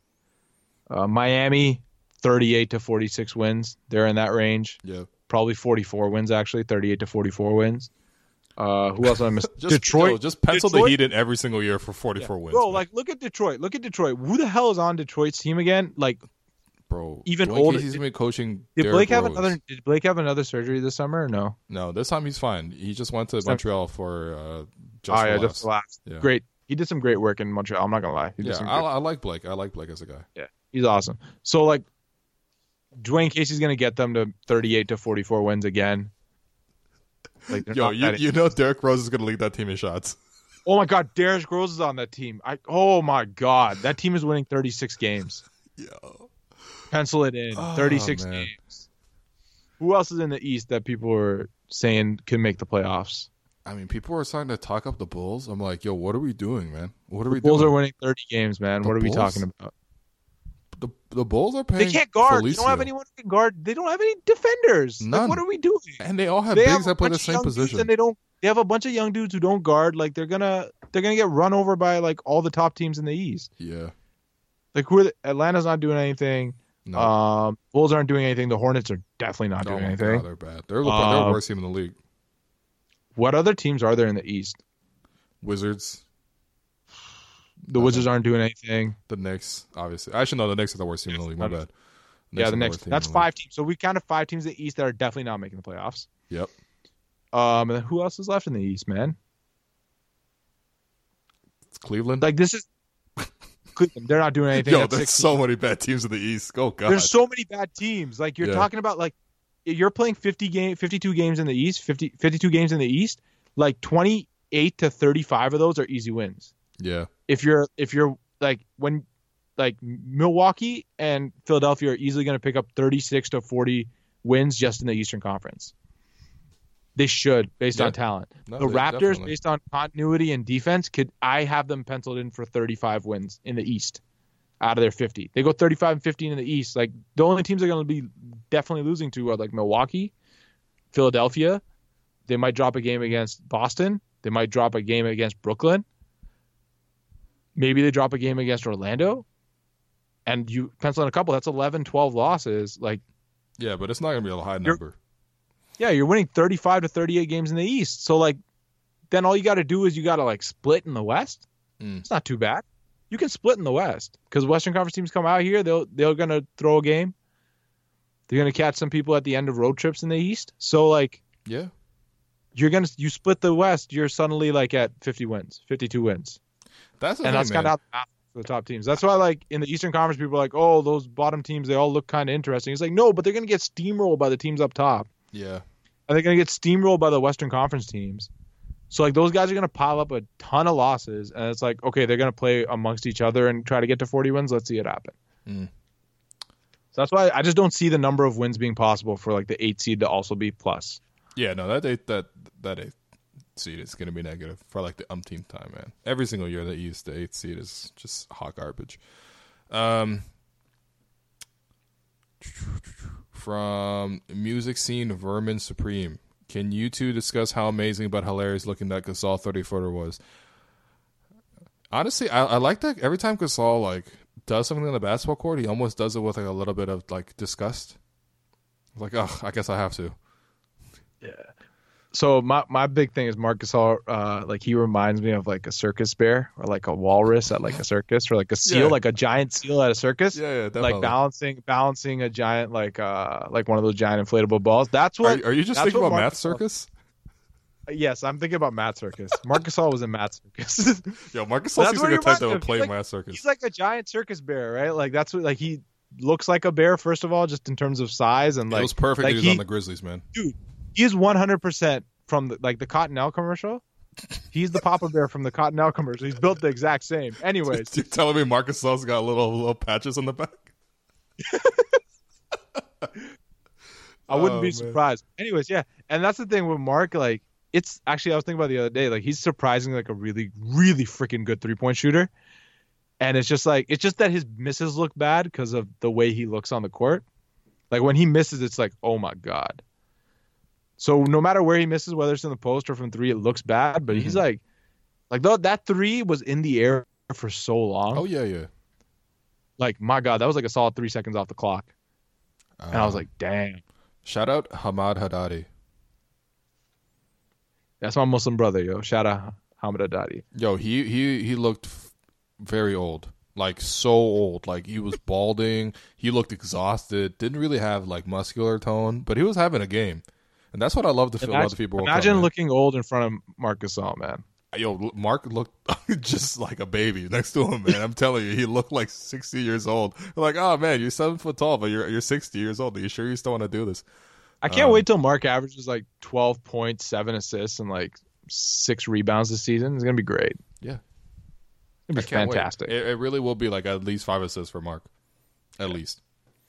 Miami, 38 to 46 wins. They're in that range. Yeah. Probably 44 wins, actually. 38 to 44 wins. Who else am I missing? Detroit. Just pencil the Heat in every single year for 44 wins. Bro, like, look at Detroit. Who the hell is on Detroit's team again? Like, bro, even older. He's been coaching. Did Blake have another surgery this summer or no? No, this time he's fine. He just went to Montreal for just last. Yeah. Great. He did some great work in Montreal. I'm not gonna lie. I like Blake. I like Blake as a guy. Yeah, he's awesome. So like, Dwayne Casey's gonna get them to 38 to 44 wins again. Like, you know Derrick Rose is gonna lead that team in shots. Oh my God, Derrick Rose is on that team. Oh my God, that team is winning 36 games. Yo, pencil it in. 36 games. Who else is in the East that people were saying can make the playoffs? I mean, people are starting to talk up the Bulls. I'm like, yo, what are we doing, man? What are we doing? The Bulls are winning 30 games, man. What are we talking about? The Bulls are paying. They can't guard. Felicio. They don't have anyone who can guard. They don't have any defenders. None. Like, what are we doing? And they all have bigs that play the same position. And they have a bunch of young dudes who don't guard. Like, they're gonna get run over by like all the top teams in the East. Yeah. Like, Atlanta's not doing anything. No. Bulls aren't doing anything. The Hornets are definitely not doing anything. God, they're bad. They're the worst team in the league. What other teams are there in the East? Wizards. The Wizards aren't doing anything. The Knicks, obviously. Actually, no, the Knicks are the worst team in the league. My bad. The Knicks. That's 5 teams. So we counted 5 teams in the East that are definitely not making the playoffs. Yep. And then who else is left in the East, man? It's Cleveland. Like, this is Cleveland. They're not doing anything. Yo, there's so many bad teams in the East. Oh God. There's so many bad teams. Like, you're talking about, like, you're playing 52 games in the East, 52 games in the East, like 28 to 35 of those are easy wins. Yeah. If you're like Milwaukee and Philadelphia are easily going to pick up 36 to 40 wins just in the Eastern Conference. They should, based on talent. The Raptors, definitely. Based on continuity and defense, I have them penciled in for 35 wins in the East out of their 50. They go 35 and 15 in the East. Like, the only teams they're going to be definitely losing to are like Milwaukee, Philadelphia. They might drop a game against Boston. They might drop a game against Brooklyn. Maybe they drop a game against Orlando. And you pencil in a couple. That's 11, 12 losses. Like, yeah, but it's not going to be a high number. Yeah, you're winning 35 to 38 games in the East. So, like, then all you got to do is you got to, like, split in the West. It's not too bad. You can split in the West because Western Conference teams come out here. They're going to throw a game. They're going to catch some people at the end of road trips in the East. So, like, yeah, you split the West. You're suddenly, like, at 50 wins, 52 wins. That's kind of out for the top teams. That's why, like, in the Eastern Conference, people are like, oh, those bottom teams, they all look kind of interesting. It's like, no, but they're going to get steamrolled by the teams up top. Yeah. And they're going to get steamrolled by the Western Conference teams. So, like, those guys are going to pile up a ton of losses. And it's like, okay, they're going to play amongst each other and try to get to 40 wins. Let's see it happen. So that's why I just don't see the number of wins being possible for, like, the 8 seed to also be plus. Yeah, no, that eighth seed is going to be negative for, like, the umpteenth time, man. Every single year in the East, the 8th seed is just hot garbage. From Music Scene Vermin Supreme, can you two discuss how amazing but hilarious looking that Gasol 30-footer was? Honestly, I like that every time Gasol, like, does something on the basketball court, he almost does it with, like, a little bit of, like, disgust. Like, oh, I guess I have to. Yeah. So my big thing is Marc Gasol, like, he reminds me of, like, a circus bear or, like, a walrus at, like, a circus, or, like, a seal, like a giant seal at a circus. Yeah, definitely. Like balancing a giant, like one of those giant inflatable balls. That's what. Are you just thinking about Matt Circus? Yes, I'm thinking about Matt Circus. Marc Gasol was in Matt Circus. Yo, Marc Gasol seems like a type that would play Matt Circus. He's like a giant circus bear, right? Like, that's what, like, he looks like a bear, first of all, just in terms of size. And, like, it was perfect like, he was on the Grizzlies, man. Dude, he is 100% from the Cottonelle commercial. He's the Papa Bear from the Cottonelle commercial. He's built the exact same. Anyways. You're telling me Marc Gasol's got little patches on the back? I wouldn't be surprised. Anyways, yeah. And that's the thing with Mark, like, it's actually, I was thinking about the other day, like, he's surprisingly, like, a really, really freaking good 3-point shooter. And it's just that his misses look bad because of the way he looks on the court. Like, when he misses, it's like, oh my God. So no matter where he misses, whether it's in the post or from 3, it looks bad. But he's like that 3 was in the air for so long. Oh, yeah. Like, my God, that was like a solid 3 seconds off the clock. And I was like, damn. Shout out Hamad Haddadi. That's my Muslim brother, yo. Shout out Hamad Haddadi. Yo, he looked very old. Like, so old. Like, he was balding. He looked exhausted. Didn't really have, like, muscular tone. But he was having a game. And that's what I love to feel about the people. Imagine looking old in front of Marc Gasol, man. Yo, Mark looked just like a baby next to him, man. I'm telling you, he looked like 60 years old. I'm like, oh man, you're 7 foot tall, but you're 60 years old. Are you sure you still want to do this? I can't wait till Mark averages like 12 points, 7 assists, and like 6 rebounds this season. It's gonna be great. Yeah, it'll be fantastic. It really will be like at least 5 assists for Mark, at least.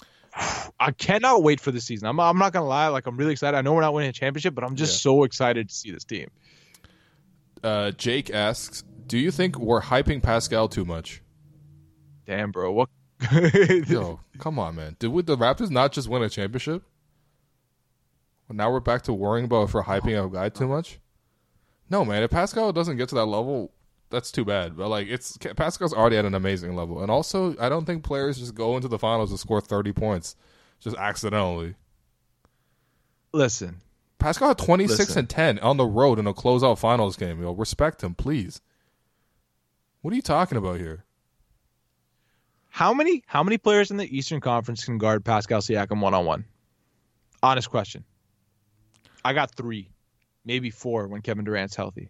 I cannot wait for the season. I'm not gonna lie. Like, I'm really excited. I know we're not winning a championship, but I'm just so excited to see this team. Jake asks, do you think we're hyping Pascal too much? Damn, bro. What? Yo, come on, man. Did the Raptors not just win a championship? Now we're back to worrying about if we're hyping a guy too much? No, man. If Pascal doesn't get to that level, that's too bad. But, like, Pascal's already at an amazing level. And also, I don't think players just go into the finals and score 30 points just accidentally. Listen. Pascal had 26 and 10 on the road in a closeout finals game. Yo, respect him, please. What are you talking about here? How many players in the Eastern Conference can guard Pascal Siakam one-on-one? Honest question. I got 3, maybe 4 when Kevin Durant's healthy.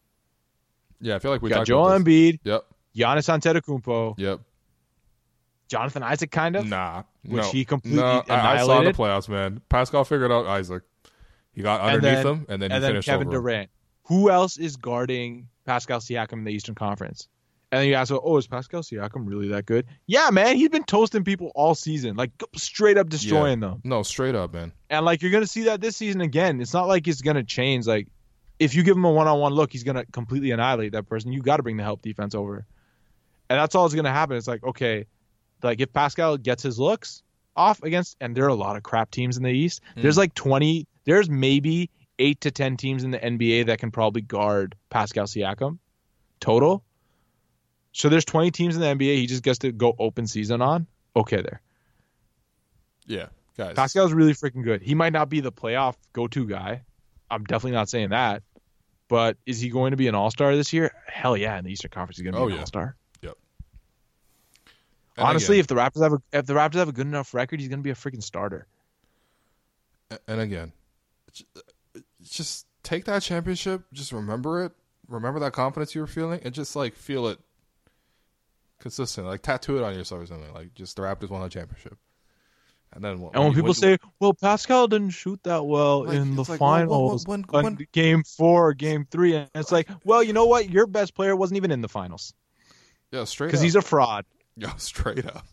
Yeah, I feel like we got talked Joel about this. Embiid. Yep. Giannis Antetokounmpo. Yep. Jonathan Isaac, kind of. Which he completely I annihilated. saw the playoffs, man. Pascal figured out Isaac. He got underneath him, and then he finished Kevin over Durant. Who else is guarding Pascal Siakam in the Eastern Conference? And then you ask, oh, is Pascal Siakam really that good? Yeah, man. He's been toasting people all season, like straight up destroying them. No, straight up, man. And like you're going to see that this season again. It's not like it's going to change. Like if you give him a one-on-one look, he's going to completely annihilate that person. You got to bring the help defense over. And that's all that's going to happen. It's like, okay, like if Pascal gets his looks off against, and there are a lot of crap teams in the East. There's like there's maybe 8 to 10 teams in the NBA that can probably guard Pascal Siakam total. So there's 20 teams in the NBA he just gets to go open season on. Okay, there. Yeah, guys. Pascal's really freaking good. He might not be the playoff go-to guy. I'm definitely not saying that. But is he going to be an all-star this year? Hell yeah, in the Eastern Conference he's going to be an all-star. Yep. Honestly, if the Raptors have a good enough record, he's going to be a freaking starter. And again, just take that championship, just remember it. Remember that confidence you were feeling, and just like feel it consistent, like tattoo it on yourself or something. Like just the Raptors won the championship, and then when people say, "Well, Pascal didn't shoot that well in the finals, when Game 4 or Game 3," and it's like, well, you know what? Your best player wasn't even in the finals. Yeah, straight up. Because he's a fraud. Yeah, straight up.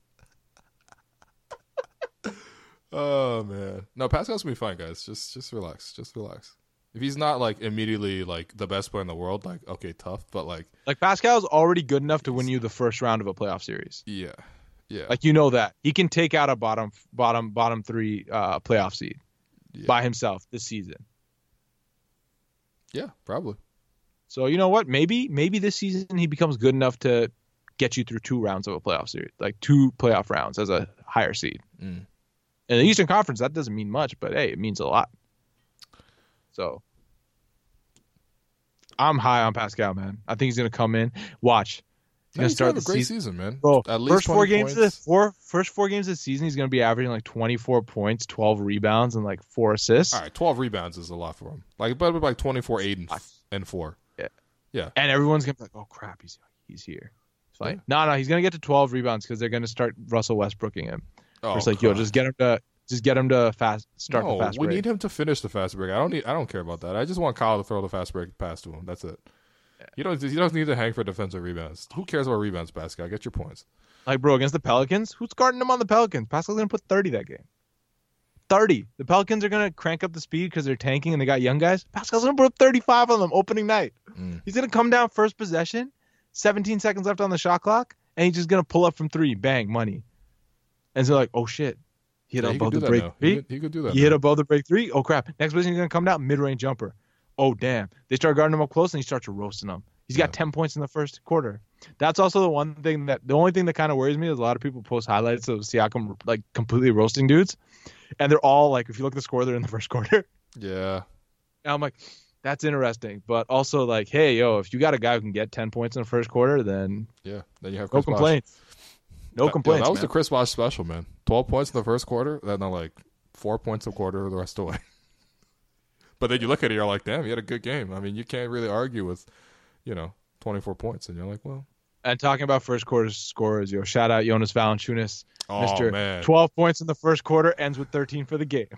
Oh man, no, Pascal's gonna be fine, guys. Just relax, If he's not like immediately like the best player in the world, like okay, tough, but like Pascal's already good enough to win you the first round of a playoff series. Yeah. Like you know that he can take out a bottom 3 playoff seed by himself this season. Yeah, probably. So you know what? Maybe this season he becomes good enough to get you through 2 rounds of a playoff series, like 2 playoff rounds as a higher seed. In the Eastern Conference, that doesn't mean much, but hey, it means a lot. So I'm high on Pascal, man. I think he's going to come in. Watch. He's going to start the great season, man. Bro, at least first 4 games of the season, he's going to be averaging like 24 points, 12 rebounds, and like 4 assists. All right, 12 rebounds is a lot for him. Like, but like 24, 8, and 4. Yeah. And everyone's going to be like, oh, crap, he's here. It's like, no, he's going to get to 12 rebounds because they're going to start Russell Westbrooking him. It's like, yo, just get him to start the fast break. We need him to finish the fast break. I don't care about that. I just want Kyle to throw the fast break pass to him. That's it. Yeah. You don't need to hang for defensive rebounds. Who cares about rebounds, Pascal? Get your points. Like, bro, against the Pelicans, who's guarding him on the Pelicans? Pascal's gonna put 30 that game. 30. The Pelicans are gonna crank up the speed because they're tanking and they got young guys. Pascal's gonna put up 35 on them opening night. He's gonna come down first possession, 17 seconds left on the shot clock, and he's just gonna pull up from 3, bang, money. And so like, oh shit, he hit above the break 3. He could do that. He hit above the break 3. Oh crap! Next position he's gonna come down, mid-range jumper. Oh damn! They start guarding him up close and he starts roasting them. He's got 10 points in the first quarter. That's also the only thing that kind of worries me is a lot of people post highlights of Siakam like completely roasting dudes, and they're all like, if you look at the score, they're in the first quarter. Yeah. And I'm like, that's interesting, but also like, hey, yo, if you got a guy who can get 10 points in the first quarter, then you have no complaints. No complaints. That was the Chris Bosh special, man. 12 points in the first quarter, then like 4 points a quarter the rest of the way. But then you look at it, you're like, damn, he had a good game. I mean, you can't really argue with, 24 points, and you're like, well. And talking about first quarter scores, shout out Jonas Valanciunas. Oh, man. 12 points in the first quarter, ends with 13 for the game.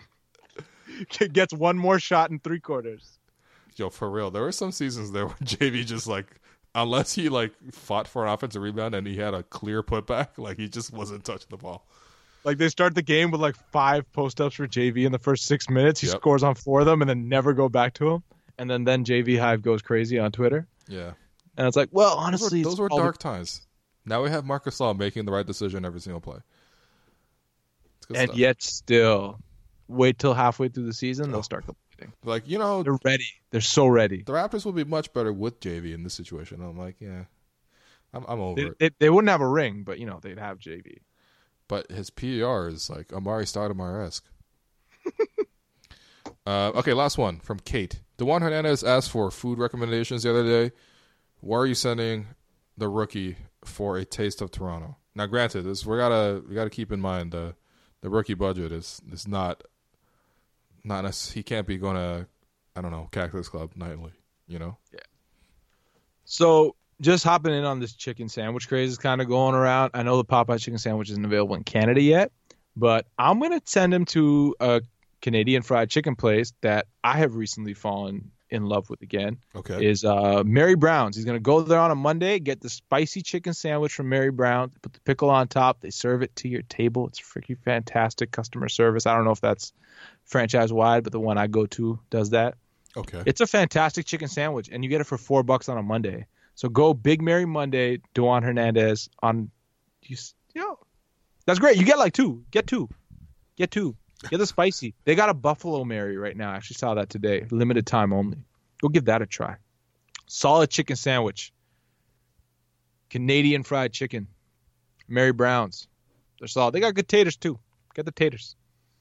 Gets one more shot in 3 quarters. Yo, for real, there were some seasons there where JV just like, unless he like fought for an offensive rebound and he had a clear putback, like he just wasn't touching the ball. Like they start the game with like 5 post-ups for JV in the first 6 minutes. He scores on 4 of them and then never go back to him. And then JV Hive goes crazy on Twitter. Yeah. And it's like, well, honestly, those were dark times. Now we have Marcus Law making the right decision every single play. And yet still, wait till halfway through the season, they'll start competing. Like, they're ready. They're so ready. The Raptors will be much better with JV in this situation. I'm like, yeah, I'm over it. They wouldn't have a ring, but, they'd have JV. But his PER is like Amari Stoudemire-esque. Okay, last one from Kate. DeJuan Hernandez asked for food recommendations the other day. Why are you sending the rookie for a taste of Toronto? Now, granted, we gotta keep in mind the rookie budget is not he can't be going to, I don't know, Cactus Club nightly, Yeah. So just hopping in on this chicken sandwich craze is kind of going around. I know the Popeye chicken sandwich isn't available in Canada yet, but I'm going to send him to a Canadian fried chicken place that I have recently fallen in love with again. Okay. Is Mary Brown's. He's going to go there on a Monday, get the spicy chicken sandwich from Mary Brown, put the pickle on top. They serve it to your table. It's freaking fantastic customer service. I don't know if that's franchise-wide, but the one I go to does that. Okay. It's a fantastic chicken sandwich, and you get it for $4 on a Monday. So go Big Mary Monday, Duan Hernandez on. That's great. You get like two. Get two. Get the spicy. They got a Buffalo Mary right now. I actually saw that today. Limited time only. Go give that a try. Solid chicken sandwich. Canadian fried chicken. Mary Brown's. They're solid. They got good taters too. Get the taters.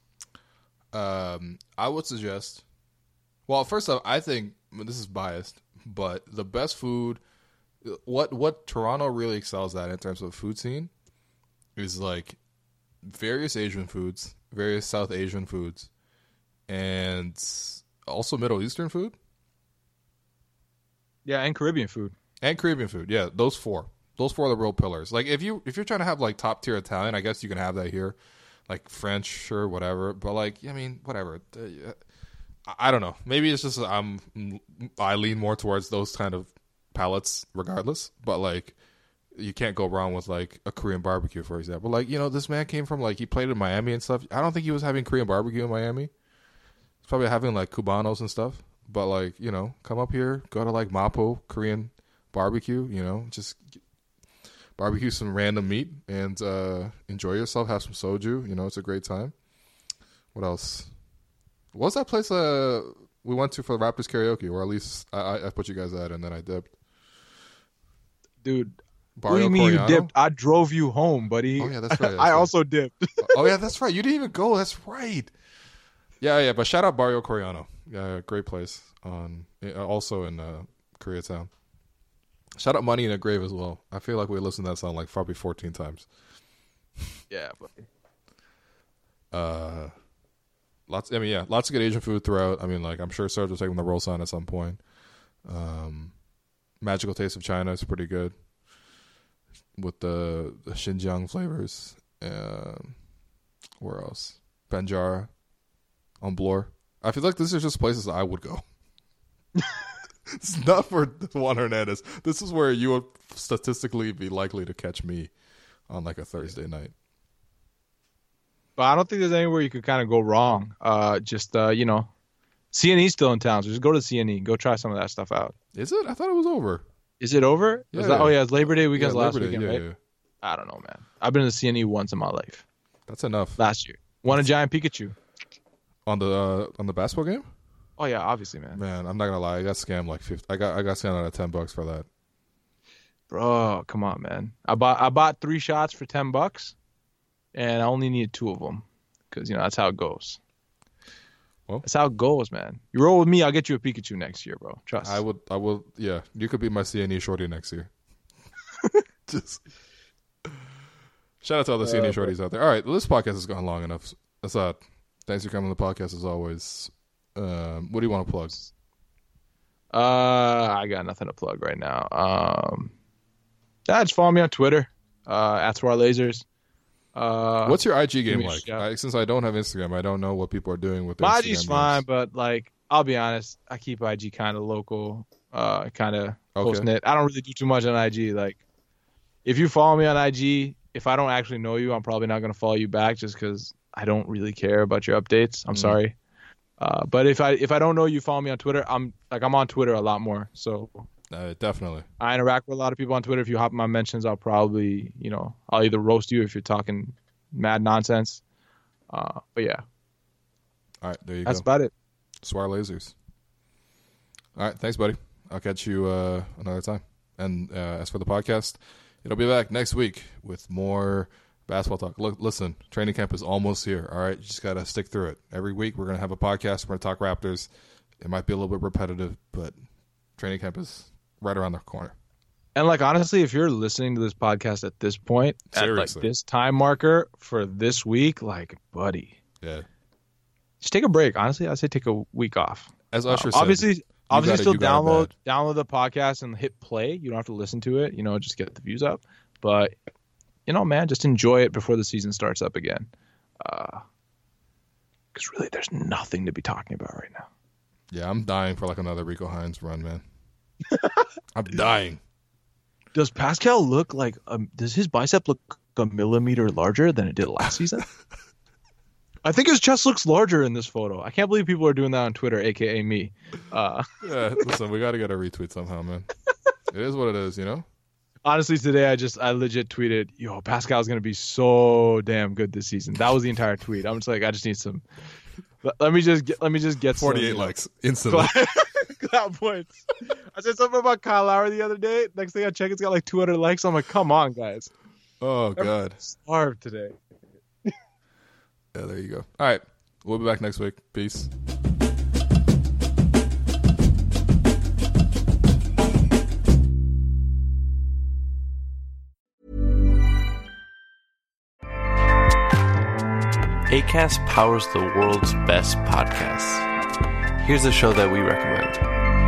I would suggest. Well, first off, I think this is biased, but the best food, what Toronto really excels at in terms of food scene, is like various Asian foods, various South Asian foods, and also Middle Eastern food. Yeah, and Caribbean food. Yeah, those four are the real pillars. Like if you're trying to have like top tier Italian, I guess you can have that here, like French or whatever. But like, I mean, whatever. I don't know. Maybe it's just I lean more towards those kind of palates, regardless. But like, you can't go wrong with like a Korean barbecue, for example. Like, this man came from like, he played in Miami and stuff. I don't think he was having Korean barbecue in Miami. He's probably having like Cubanos and stuff. But like, come up here, go to like Mapo Korean barbecue. Just barbecue some random meat and enjoy yourself. Have some soju. It's a great time. What else? What was that place we went to for the Raptors karaoke? Or at least I put you guys at, and then I dipped. Dude. Barrio What do you mean Coreano? you dipped? I drove you home, buddy. Oh, yeah, that's right. I also dipped. Oh, yeah, that's right. You didn't even go. That's right. Yeah, but shout out Barrio Coreano. Yeah, great place. Also in Koreatown. Shout out Money in a Grave as well. I feel like we listened to that song like probably 14 times. Yeah, buddy. Lots of good Asian food throughout. I mean, like, I'm sure Serge will take them the roll sign at some point. Magical Taste of China is pretty good with the Xinjiang flavors. Where else? Banjara, on Bloor. I feel like these are just places I would go. It's not for Juan Hernandez. This is where you would statistically be likely to catch me on like a Thursday night. But I don't think there's anywhere you could kind of go wrong. CNE's still in town, so just go to CNE. Go try some of that stuff out. Is it? I thought it was over. Is it over? Yeah. Oh, yeah, it's Labor Day weekend last Labor Day, weekend, right? Yeah. I don't know, man. I've been to CNE once in my life. That's enough. Last year. Won a giant Pikachu. On the basketball game? Oh, yeah, obviously, man. Man, I'm not gonna lie. I got scammed like 50. I got scammed out of $10 for that. Bro, come on, man. I bought 3 shots for $10, and I only needed 2 of them because that's how it goes. Well, that's how it goes, man. You roll with me, I'll get you a Pikachu next year, bro. Trust. I will. Yeah, you could be my CNE shorty next year. Just shout out to all the CNE shorties out there. All right, well, this podcast has gone long enough. Asad, thanks for coming on the podcast as always. What do you want to plug? I got nothing to plug right now. Just follow me on Twitter, @SwarLasers. What's your IG game like? Since I don't have Instagram, I don't know what people are doing with their my Instagram IG's games. fine, but like I'll be honest, I keep IG kind of local, kind of close knit. I don't really do too much on IG. Like, if you follow me on IG, if I don't actually know you, I'm probably not going to follow you back just because I don't really care about your updates. I'm sorry. But if I don't know you, follow me on Twitter. I'm on Twitter a lot more. So definitely, I interact with a lot of people on Twitter. If you hop in my mentions, I'll probably I'll either roast you if you're talking mad nonsense. But yeah. All right, there you go. That's about it. Swar Lasers. All right, thanks, buddy. I'll catch you another time. And as for the podcast, it'll be back next week with more basketball talk. Look, listen, training camp is almost here. All right, you just got to stick through it. Every week we're going to have a podcast. We're going to talk Raptors. It might be a little bit repetitive, but training camp is right around the corner. And like, honestly, if you're listening to this podcast at this point, seriously, at like this time marker for this week, like, buddy, yeah, just take a break. Honestly, I'd say take a week off. As Usher said, obviously, Obviously, still download the podcast and hit play. You don't have to listen to it. Just get the views up. But man, just enjoy it before the season starts up again. Because really, there's nothing to be talking about right now. Yeah, I'm dying for like another Rico Hines run, man. I'm dying. Does Pascal look like? Does his bicep look a millimeter larger than it did last season? I think his chest looks larger in this photo. I can't believe people are doing that on Twitter, aka me. Yeah, listen, we got to get a retweet somehow, man. It is what it is, Honestly, today I legit tweeted, "Yo, Pascal's gonna be so damn good this season." That was the entire tweet. I'm just like, I just need some. Let me just get 48 some, likes instantly. Cloud points. I said something about Kyle Lowry the other day. Next thing I check, it's got like 200 likes. I'm like, come on, guys. Oh God, starved today. Yeah, there you go. All right, we'll be back next week. Peace. Acast powers the world's best podcasts. Here's a show that we recommend.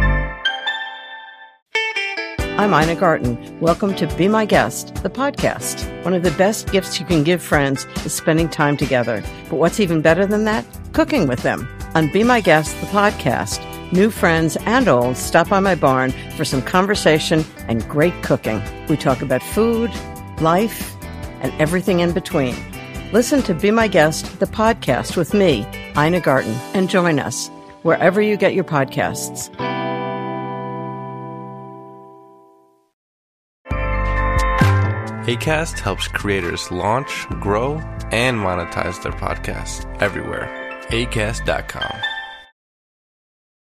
I'm Ina Garten. Welcome to Be My Guest, the podcast. One of the best gifts you can give friends is spending time together. But what's even better than that? Cooking with them. On Be My Guest, the podcast, new friends and old stop by my barn for some conversation and great cooking. We talk about food, life, and everything in between. Listen to Be My Guest, the podcast with me, Ina Garten, and join us wherever you get your podcasts. Acast helps creators launch, grow, and monetize their podcasts everywhere. Acast.com.